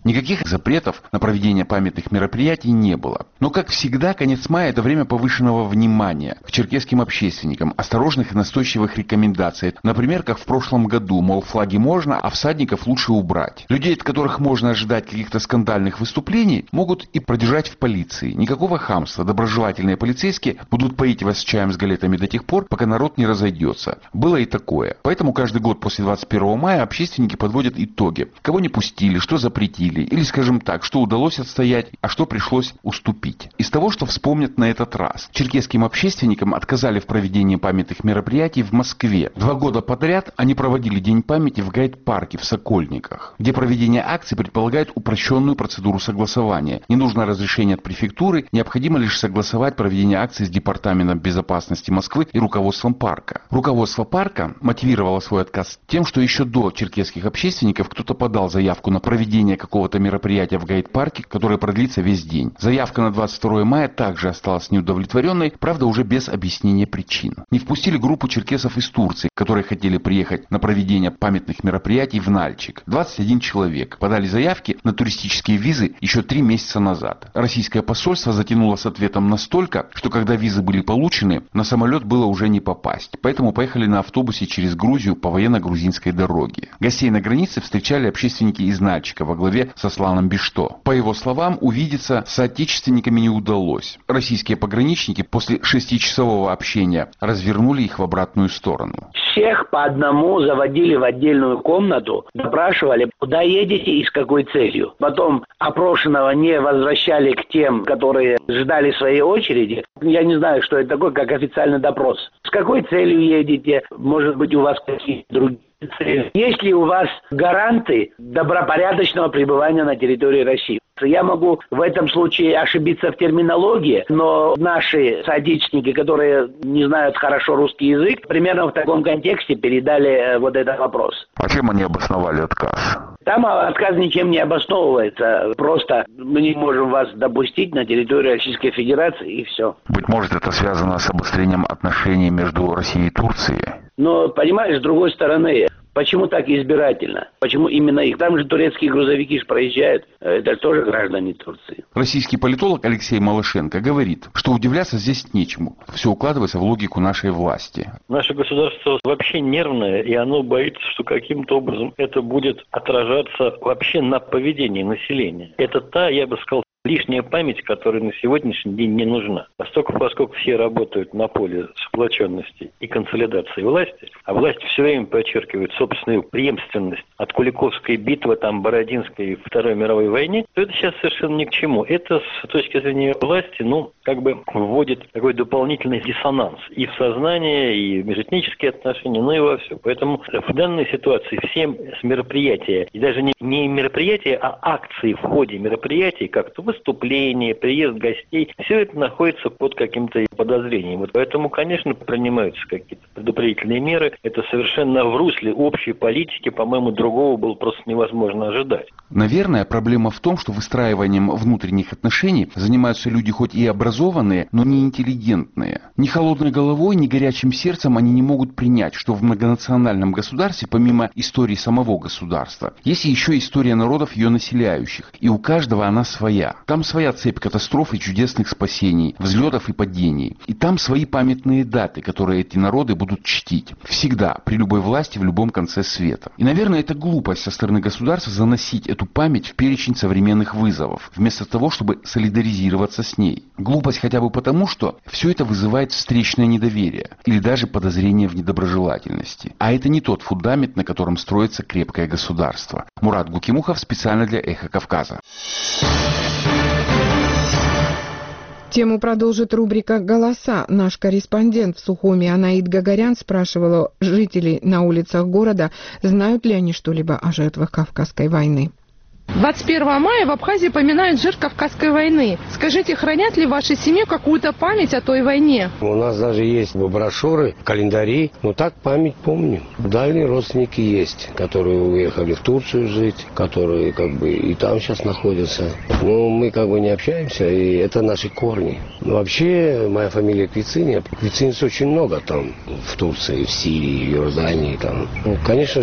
Никаких запретов на проведение памятных мероприятий не было. Но, как всегда, конец мая – это время повышенного внимания к черкесским общественникам, осторожных и настойчивых рекомендаций. Например, как в прошлом году, мол, флаги можно, а всадников лучше убрать. Людей, от которых можно ожидать каких-то скандальных выступлений, могут и продержать в полиции. Никакого хамства. Доброжелательные полицейские будут поить вас чаем с галетами до тех пор, пока народ не разойдется. Было и такое. Поэтому каждый год после двадцать первого мая общественники подводят итоги. Кого не пустили, что запретили, или, скажем так, что удалось отстоять, а что пришлось уступить. Из того, что вспомнят на этот раз. Черкесским общественникам отказали в проведении памятных мероприятий в Москве. Два года подряд они проводили День памяти в гайд-парке в Сокольниках, где проведение акций предполагает упрощенную процедуру согласования. Не нужно разрешение от префектуры, необходимо лишь согласовать проведение акций с Департаментом безопасности Москвы и руководством парка. Руководство парка мотивировало свой отказ тем, что еще до черкесских общественников кто-то подал заявку на проведение какого-то мероприятия в гайд-парке, которое продлится весь день. Заявка на двадцать второе мая также осталась неудовлетворенной, правда уже без объяснения причин. Не впустили группу черкесов из Турции, которые хотели приехать на проведение памятных мероприятий в Нальчик. двадцать один человек подали заявки на туристические визы еще три месяца назад. Российское посольство затянуло с ответом настолько, что когда визы были получены, на самолет было уже не попасть. Поэтому поехали на автобусе через Грузию по военно-грузинской дороге. Гостей на границе встречали общественники из Нальчика во главе со Сланом Бишто. По его словам, увидеться с соотечественниками не удалось. Российские пограничники после шестичасового общения развернули их в обратную сторону. Всех по одному заводили в отдельную комнату, допрашивали, куда едете и с какой целью. Потом опрошенного не возвращали к тем, которые ждали своей очереди. Я не знаю, что это такое, как официальный допрос. С какой целью едете? Может быть, у вас какие-то другие цели? Есть ли у вас гаранты добропорядочного пребывания на территории России? Я могу в этом случае ошибиться в терминологии, но наши соотечественники, которые не знают хорошо русский язык, примерно в таком контексте передали вот этот вопрос. А чем они обосновали отказ? Там отказ ничем не обосновывается. Просто мы не можем вас допустить на территорию Российской Федерации, и все. Быть может, это связано с обострением отношений между Россией и Турцией? Но, понимаешь, с другой стороны, почему так избирательно? Почему именно их? Там же турецкие грузовики же проезжают. Это тоже граждане Турции. Российский политолог Алексей Малышенко говорит, что удивляться здесь нечему. Все укладывается в логику нашей власти. Наше государство вообще нервное, и оно боится, что каким-то образом это будет отражаться вообще на поведении населения. Это та, я бы сказал, лишняя память, которая на сегодняшний день не нужна. Поскольку, поскольку все работают на поле сплоченности и консолидации власти, а власть все время подчеркивает собственную преемственность от Куликовской битвы, там, Бородинской и Второй мировой войне, то это сейчас совершенно ни к чему. Это с точки зрения власти, ну, как бы вводит такой дополнительный диссонанс и в сознание, и в межэтнические отношения, ну и во все. Поэтому в данной ситуации всем с мероприятия, и даже не, не мероприятия, а акции в ходе мероприятий, как-то выступление, приезд гостей, все это находится под каким-то подозрением. Вот поэтому, конечно, принимаются какие-то предупредительные меры. Это совершенно в русле общей политики, по-моему, другого было просто невозможно ожидать. Наверное, проблема в том, что выстраиванием внутренних отношений занимаются люди хоть и образованные, но не интеллигентные. Ни холодной головой, ни горячим сердцем они не могут принять, что в многонациональном государстве, помимо истории самого государства, есть еще история народов, ее населяющих. И у каждого она своя. Там своя цепь катастроф и чудесных спасений, взлетов и падений. И там свои памятные даты, которые эти народы будут чтить. Всегда, при любой власти, в любом конце света. И, наверное, это глупость со стороны государства заносить эту память в перечень современных вызовов, вместо того, чтобы солидаризироваться с ней. Глупость хотя бы потому, что все это вызывает встречное недоверие или даже подозрение в недоброжелательности. А это не тот фундамент, на котором строится крепкое государство. Мурат Гукимухов специально для «Эхо Кавказа». Тему продолжит рубрика «Голоса». Наш корреспондент в Сухуми Анаид Гагарян спрашивал жителей на улицах города, знают ли они что-либо о жертвах Кавказской войны. двадцать первого мая в Абхазии поминают жертв Кавказской войны. Скажите, хранят ли в вашей семье какую-то память о той войне? У нас даже есть брошюры, календари, но так память помним. Дальние родственники есть, которые уехали в Турцию жить, которые как бы и там сейчас находятся. Но мы как бы не общаемся, и это наши корни. Но вообще моя фамилия Квицыня. Квицинец очень много там, в Турции, в Сирии, в Иордании. Там. Ну, конечно же,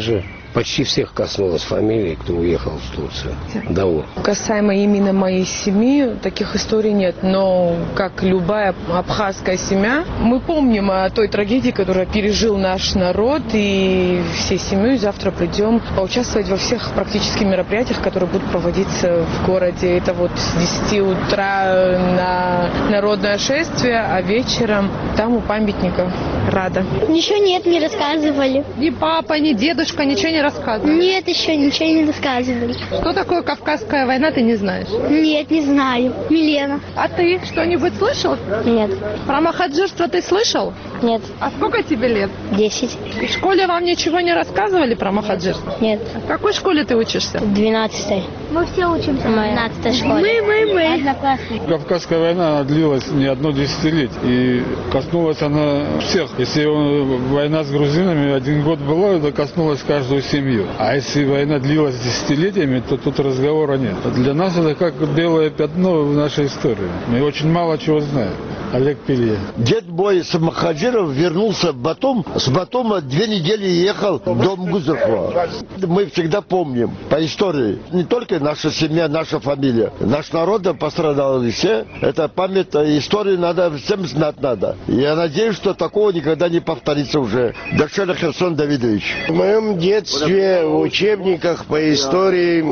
почти всех коснулось фамилии, кто уехал в Турцию. Давно. Касаемо именно моей семьи, таких историй нет. Но, как любая абхазская семья, мы помним о той трагедии, которую пережил наш народ. И всей семьей завтра придем поучаствовать во всех практических мероприятиях, которые будут проводиться в городе. Это вот с десяти утра на народное шествие, а вечером там у памятника Рада. Ничего нет, не рассказывали. Ни папа, ни дедушка ничего не рассказывали? Нет, еще ничего не рассказывали. Что такое Кавказская война, ты не знаешь? Нет, не знаю. Милена. А ты что-нибудь слышал? Нет. Про махаджирство ты слышал? Нет. А сколько тебе лет? Десять. В школе вам ничего не рассказывали про махаджирство? Нет. А в какой школе ты учишься? В двенадцатой. Мы все учимся в двенадцатой школе. Мы, мы, мы. Одноклассники. Кавказская война она длилась не одно десятилетие. И коснулась она всех. Если война с грузинами один год была, это коснулась каждую семью. А если война длилась десятилетиями, то тут разговора нет. Для нас это как белое пятно в нашей истории. Мы очень мало чего знаем. Олег Пилья. Дед мой с Махаджиров вернулся в Батум. С Батума две недели ехал в дом Гузерхова. Мы всегда помним по истории. Не только наша семья, наша фамилия. Наш народ пострадал и все. Это память, историю надо всем знать надо. Я надеюсь, что такого никогда не повторится уже. Докшеля Херсон Давидович. В моем детстве в учебниках по истории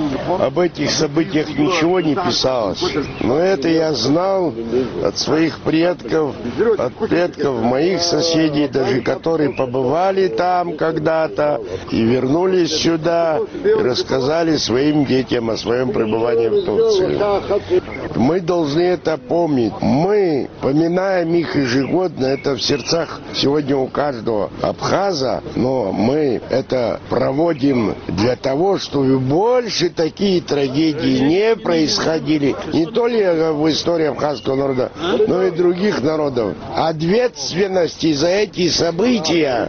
об этих событиях ничего не писалось. Но это я знал от своих предков, от предков моих соседей, даже которые побывали там когда-то и вернулись сюда и рассказали своим детям о своем пребывании в Турции. Мы должны это помнить. Мы поминаем их ежегодно, это в сердцах сегодня у каждого абхаза, но мы это проводим для того, чтобы больше такие трагедии не происходили, не только в истории абхазского народа, но и других народов. Ответственности за эти события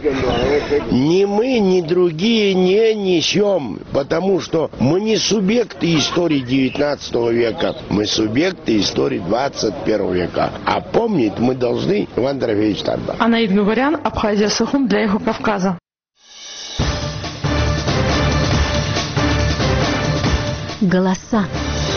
ни мы, ни другие не несем, потому что мы не субъекты истории девятнадцатого века, мы субъекты истории двадцать первого века. А помнить мы должны Иван Дорофеевич Тарда. Анаид Гугарян, Абхазия Сухум для Эхо Кавказа. Голоса.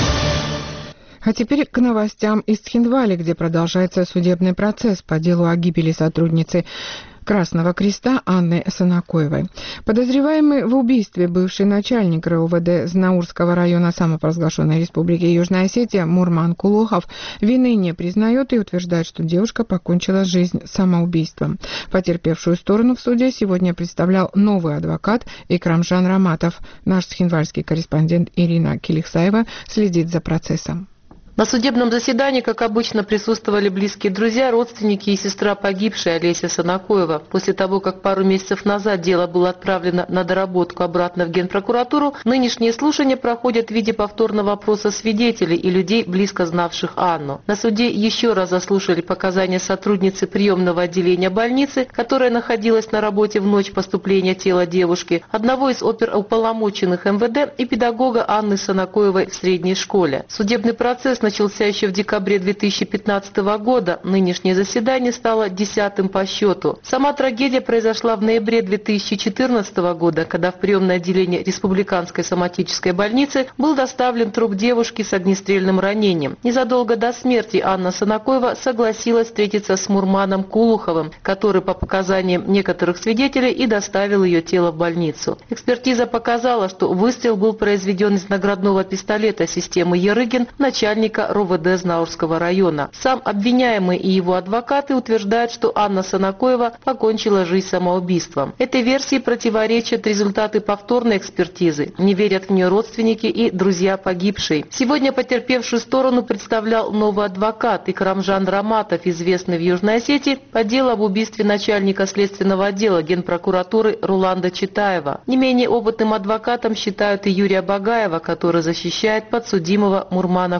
А теперь к новостям из Тхиндвали, где продолжается судебный процесс по делу о гибели сотрудницы Красного Креста Анны Санакоевой. Подозреваемый в убийстве бывший начальник РОВД Знаурского района самопровозглашенной республики Южная Осетия Мурман Кулухов вины не признает и утверждает, что девушка покончила жизнь самоубийством. Потерпевшую сторону в суде сегодня представлял новый адвокат Икрамжан Раматов. Наш тхиндвальский корреспондент Ирина Килихсаева следит за процессом. На судебном заседании, как обычно, присутствовали близкие друзья, родственники и сестра погибшей Олеся Санакоева. После того, как пару месяцев назад дело было отправлено на доработку обратно в Генпрокуратуру, нынешние слушания проходят в виде повторного опроса свидетелей и людей, близко знавших Анну. На суде еще раз заслушали показания сотрудницы приемного отделения больницы, которая находилась на работе в ночь поступления тела девушки, одного из оперуполномоченных МВД и педагога Анны Санакоевой в средней школе. Судебный процесс начался еще в декабре две тысячи пятнадцатого года. Нынешнее заседание стало десятым по счету. Сама трагедия произошла в ноябре две тысячи четырнадцатого года, когда в приемное отделение Республиканской соматической больницы был доставлен труп девушки с огнестрельным ранением. Незадолго до смерти Анна Санакоева согласилась встретиться с Мурманом Кулуховым, который, по показаниям некоторых свидетелей, и доставил ее тело в больницу. Экспертиза показала, что выстрел был произведен из наградного пистолета системы Ерыгин, начальника РОВД Знаурского района. Сам обвиняемый и его адвокаты утверждают, что Анна Санакоева покончила жизнь самоубийством. Этой версии противоречат результаты повторной экспертизы. Не верят в нее родственники и друзья погибшей. Сегодня потерпевшую сторону представлял новый адвокат Икрамжан Раматов, известный в Южной Осетии по делу об убийстве начальника следственного отдела Генпрокуратуры Руланда Читаева. Не менее опытным адвокатом считают и Юрия Багаева, который защищает подсудимого Мурмана Кулухова.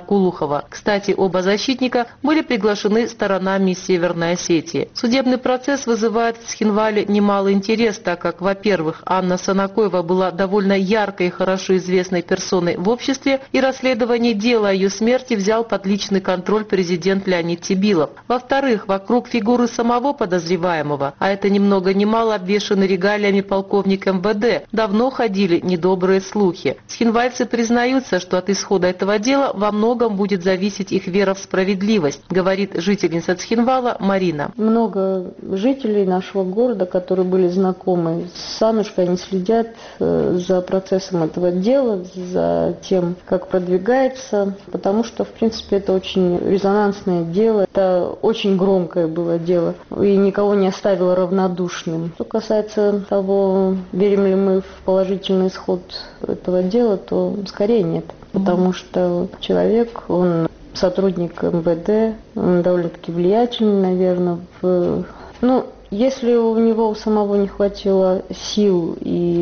Кулухова. Кстати, оба защитника были приглашены сторонами из Северной Осетии. Судебный процесс вызывает в Цхинвале немалый интерес, так как, во-первых, Анна Санакоева была довольно яркой и хорошо известной персоной в обществе, и расследование дела о ее смерти взял под личный контроль президент Леонид Тибилов. Во-вторых, вокруг фигуры самого подозреваемого, а это ни много ни мало обвешанный регалиями полковник эм вэ дэ, давно ходили недобрые слухи. Цхинвальцы признаются, что от исхода этого дела во многом будет зависеть их вера в справедливость, говорит жительница Цхинвала Марина. Много жителей нашего города, которые были знакомы с Аннушкой, они следят за процессом этого дела, за тем, как продвигается, потому что, в принципе, это очень резонансное дело, это очень громкое было дело и никого не оставило равнодушным. Что касается того, верим ли мы в положительный исход этого дела, то скорее нет, потому что человек, он сотрудник эм вэ дэ, он довольно-таки влиятельный, наверное, в... ну, если у него у самого не хватило сил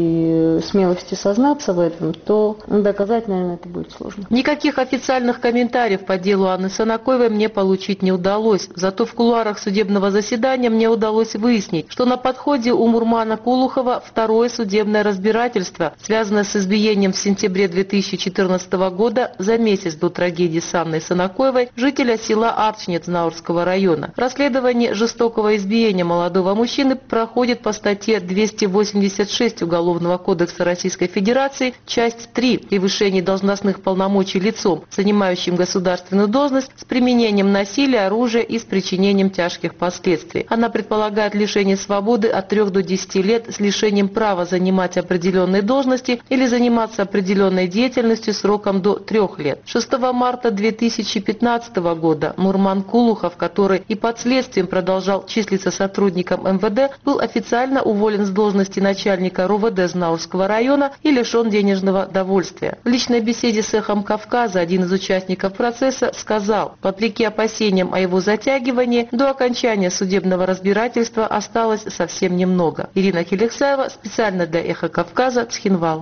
и смелости сознаться в этом, то доказать, наверное, это будет сложно. Никаких официальных комментариев по делу Анны Санакоевой мне получить не удалось. Зато в кулуарах судебного заседания мне удалось выяснить, что на подходе у Мурмана Кулухова второе судебное разбирательство, связанное с избиением в сентябре две тысячи четырнадцатого года, за месяц до трагедии с Анной Санакоевой, жителя села Арчнец Наурского района. Расследование жестокого избиения молодого мужчины проходит по статье двести восемьдесят шесть Уголовного кодекса Российской Федерации, часть три «Превышение должностных полномочий лицом, занимающим государственную должность, с применением насилия, оружия и с причинением тяжких последствий». Она предполагает лишение свободы от трёх до десяти лет с лишением права занимать определенные должности или заниматься определенной деятельностью сроком до трех лет. шестого марта две тысячи пятнадцатого года Мурман Кулухов, который и под следствием продолжал числиться сотрудником эм вэ дэ, был официально уволен с должности начальника эр о вэ дэ Знаурского района и лишен денежного довольствия. В личной беседе с «Эхом Кавказа» один из участников процесса сказал, вопреки опасениям о его затягивании, до окончания судебного разбирательства осталось совсем немного. Ирина Келексаева, специально для «Эха Кавказа», Цхинвал.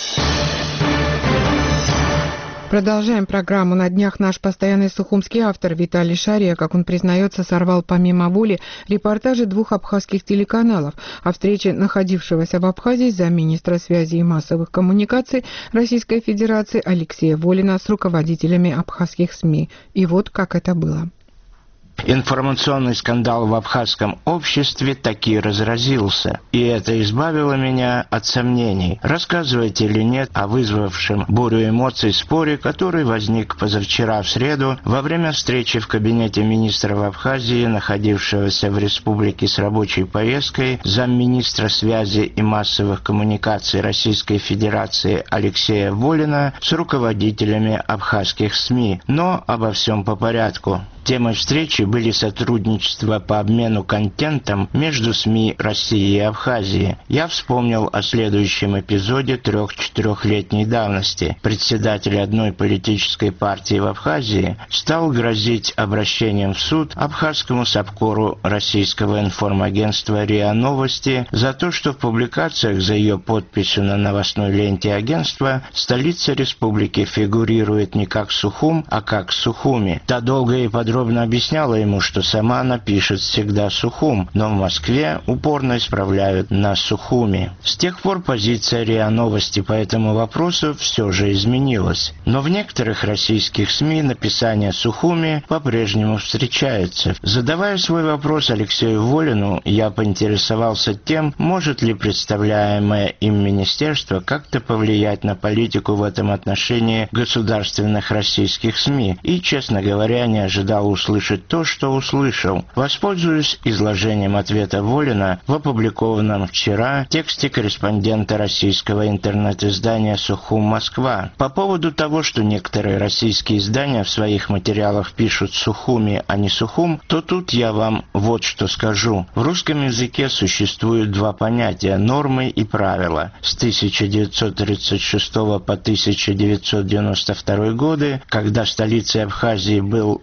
Продолжаем программу. На днях наш постоянный сухумский автор Виталий Шария, как он признается, сорвал помимо воли репортажи двух абхазских телеканалов о встрече находившегося в Абхазии замминистра связи и массовых коммуникаций Российской Федерации Алексея Волина с руководителями абхазских СМИ. И вот как это было. Информационный скандал в абхазском обществе таки разразился, и это избавило меня от сомнений, рассказывать или нет о вызвавшем бурю эмоций споре, который возник позавчера в среду во время встречи в кабинете министра в Абхазии, находившегося в республике с рабочей поездкой, замминистра связи и массовых коммуникаций Российской Федерации Алексея Волина с руководителями абхазских СМИ. Но обо всем по порядку. Темой встречи были сотрудничество по обмену контентом между СМИ России и Абхазии. Я вспомнил о следующем эпизоде трех-четырехлетней давности. Председатель одной политической партии в Абхазии стал грозить обращением в суд абхазскому сабкору российского информагентства РИА Новости за то, что в публикациях за ее подписью на новостной ленте агентства столица республики фигурирует не как Сухум, а как Сухуми. Та долго и подробно подробно объясняла ему, что сама она пишет всегда Сухум, но в Москве упорно исправляют на Сухуми. С тех пор позиция РИА Новости по этому вопросу все же изменилась. Но в некоторых российских СМИ написание Сухуми по-прежнему встречается. Задавая свой вопрос Алексею Волину, я поинтересовался тем, может ли представляемое им министерство как-то повлиять на политику в этом отношении государственных российских СМИ, и, честно говоря, не ожидал услышать то, что услышал. Воспользуюсь изложением ответа Волина в опубликованном вчера тексте корреспондента российского интернет-издания «Сухум Москва». По поводу того, что некоторые российские издания в своих материалах пишут «Сухуми», а не «Сухум», то тут я вам вот что скажу. В русском языке существуют два понятия – нормы и правила. С тысяча девятьсот тридцать шестого по тысяча девятьсот девяносто второй годы, когда столицей Абхазии был Сухум,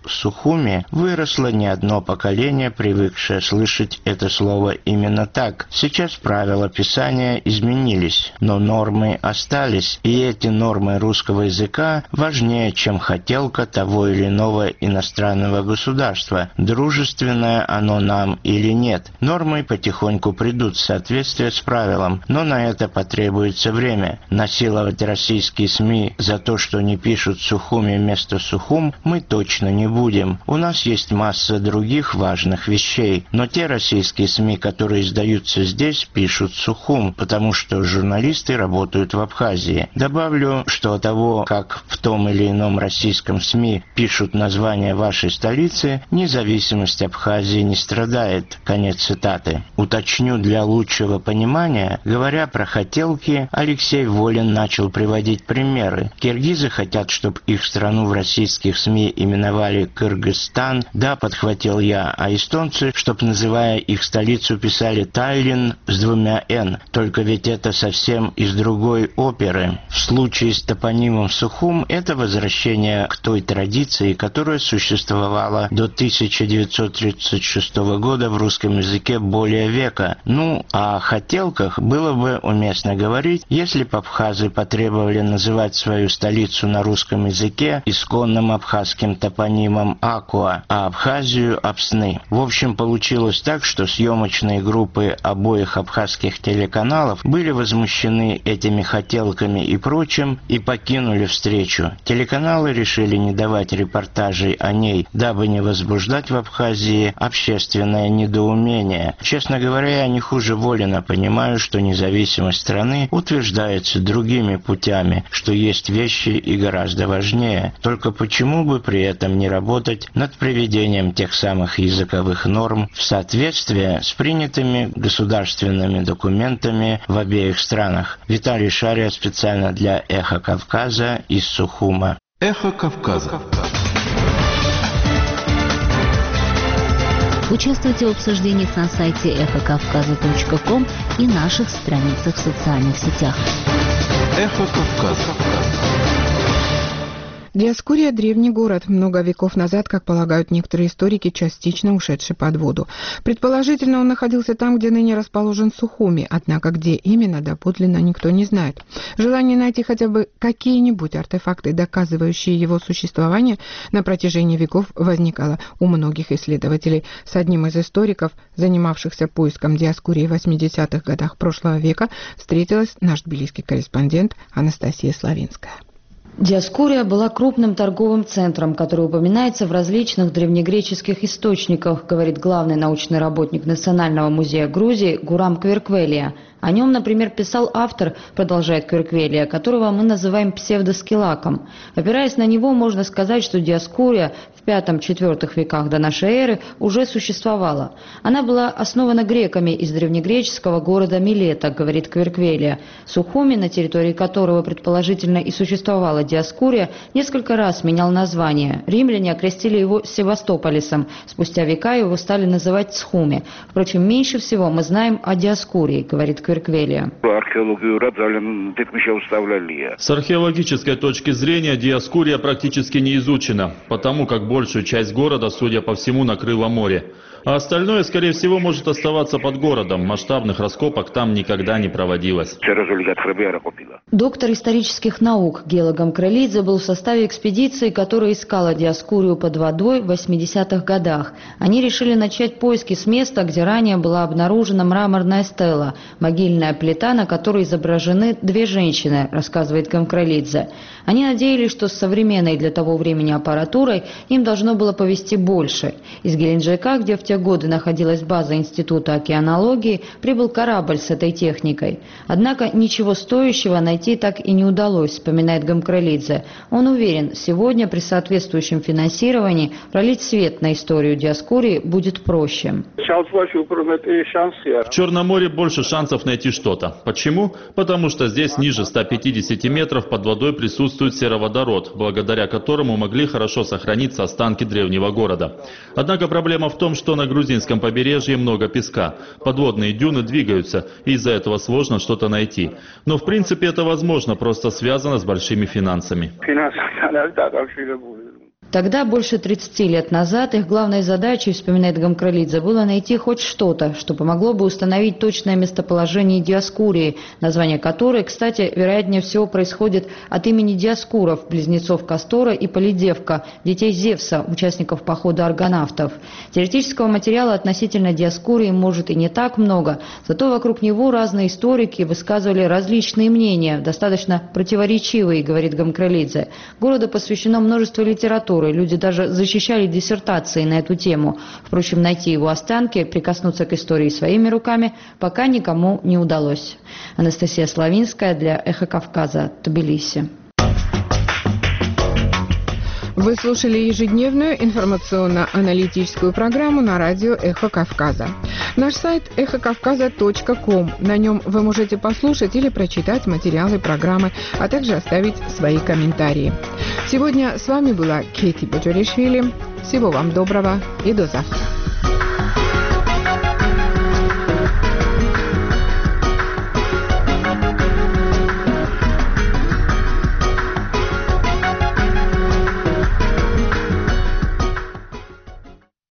Сухуми выросло не одно поколение, привыкшее слышать это слово именно так. Сейчас правила писания изменились, но нормы остались, и эти нормы русского языка важнее, чем хотелка того или иного иностранного государства, дружественное оно нам или нет. Нормы потихоньку придут в соответствие с правилом, но на это потребуется время. Насиловать российские СМИ за то, что не пишут Сухуми вместо Сухум, мы точно не будем. У нас есть масса других важных вещей, но те российские СМИ, которые издаются здесь, пишут Сухум, потому что журналисты работают в Абхазии. Добавлю, что от того, как в том или ином российском СМИ пишут название вашей столицы, независимость Абхазии не страдает. Конец цитаты. Уточню для лучшего понимания, говоря про хотелки, Алексей Волин начал приводить примеры. Киргизы хотят, чтобы их страну в российских СМИ именовали Кыргызстан, да, подхватил я, а эстонцы, чтоб, называя их столицу, писали Таллин с двумя «н», только ведь это совсем из другой оперы. В случае с топонимом Сухум это возвращение к той традиции, которая существовала до тысяча девятьсот тридцать шестого года в русском языке более века. Ну, о хотелках было бы уместно говорить, если бы абхазы потребовали называть свою столицу на русском языке исконным абхазским топонимом Акуа, а Абхазию Апсны. В общем, получилось так, что съемочные группы обоих абхазских телеканалов были возмущены этими хотелками и прочим и покинули встречу. Телеканалы решили не давать репортажей о ней, дабы не возбуждать в Абхазии общественное недоумение. Честно говоря, я не хуже Волина понимаю, что независимость страны утверждается другими путями, что есть вещи и гораздо важнее. Только почему бы при этом не работать над приведением тех самых языковых норм в соответствие с принятыми государственными документами в обеих странах? Виталий Шария специально для «Эхо Кавказа» из Сухума. Эхо Кавказа. Участвуйте в обсуждениях на сайте эхо кавказа точка ком и наших страницах в социальных сетях. Эхо Кавказа. Диаскурия – древний город, много веков назад, как полагают некоторые историки, частично ушедший под воду. Предположительно, он находился там, где ныне расположен Сухуми, однако где именно, доподлинно никто не знает. Желание найти хотя бы какие-нибудь артефакты, доказывающие его существование, на протяжении веков возникало у многих исследователей. С одним из историков, занимавшихся поиском Диаскурии в восьмидесятых годах прошлого века, встретилась наш тбилисский корреспондент Анастасия Славинская. Диаскурия была крупным торговым центром, который упоминается в различных древнегреческих источниках, говорит главный научный работник Национального музея Грузии Гурам Кверквелия. О нем, например, писал автор, продолжает Кверквелия, которого мы называем псевдоскилаком. Опираясь на него, можно сказать, что Диаскурия в пятом-четвёртых веках до нашей эры уже существовала. Она была основана греками из древнегреческого города Милета, говорит Кверквелия. Сухуми, на территории которого предположительно и существовала Диаскурия, несколько раз менял название. Римляне окрестили его Севастополисом. Спустя века его стали называть Схуми. Впрочем, меньше всего мы знаем о Диаскурии, говорит Кверквелия. С археологической точки зрения Диаскурия практически не изучена, потому как большую часть города, судя по всему, накрыло море. А остальное, скорее всего, может оставаться под городом. Масштабных раскопок там никогда не проводилось. Доктор исторических наук Гела Гамкрелидзе был в составе экспедиции, которая искала Диаскурию под водой в восьмидесятых годах. Они решили начать поиски с места, где ранее была обнаружена мраморная стела, могильная плита, на которой изображены две женщины, рассказывает Гамкрелидзе. Они надеялись, что с современной для того времени аппаратурой им должно было повезти больше. Из Геленджика, где в те годы находилась база Института океанологии, прибыл корабль с этой техникой. Однако ничего стоящего найти так и не удалось, вспоминает Гамкрелидзе. Он уверен, сегодня при соответствующем финансировании пролить свет на историю Диаскурии будет проще. В Черном море больше шансов найти что-то. Почему? Потому что здесь ниже ста пятидесяти метров под водой присутствует сероводород, благодаря которому могли хорошо сохраниться останки древнего города. Однако проблема в том, что на грузинском побережье много песка. Подводные дюны двигаются, и из-за этого сложно что-то найти. Но в принципе это возможно, просто связано с большими финансами. Тогда, больше тридцати лет назад, их главной задачей, вспоминает Гамкралидзе, было найти хоть что-то, что помогло бы установить точное местоположение Диоскурии, название которой, кстати, вероятнее всего происходит от имени Диоскуров, близнецов Кастора и Полидевка, детей Зевса, участников похода аргонавтов. Теоретического материала относительно Диоскурии может и не так много, зато вокруг него разные историки высказывали различные мнения, достаточно противоречивые, говорит Гамкралидзе. Городу посвящено множество литературы. Люди даже защищали диссертации на эту тему. Впрочем, найти его останки, прикоснуться к истории своими руками пока никому не удалось. Анастасия Славинская для «Эхо Кавказа», Тбилиси. Вы слушали ежедневную информационно-аналитическую программу на радио «Эхо Кавказа». Наш сайт эхо кавказа точка ком. На нем вы можете послушать или прочитать материалы программы, а также оставить свои комментарии. Сегодня с вами была Кейти Баджоришвили. Всего вам доброго и до завтра.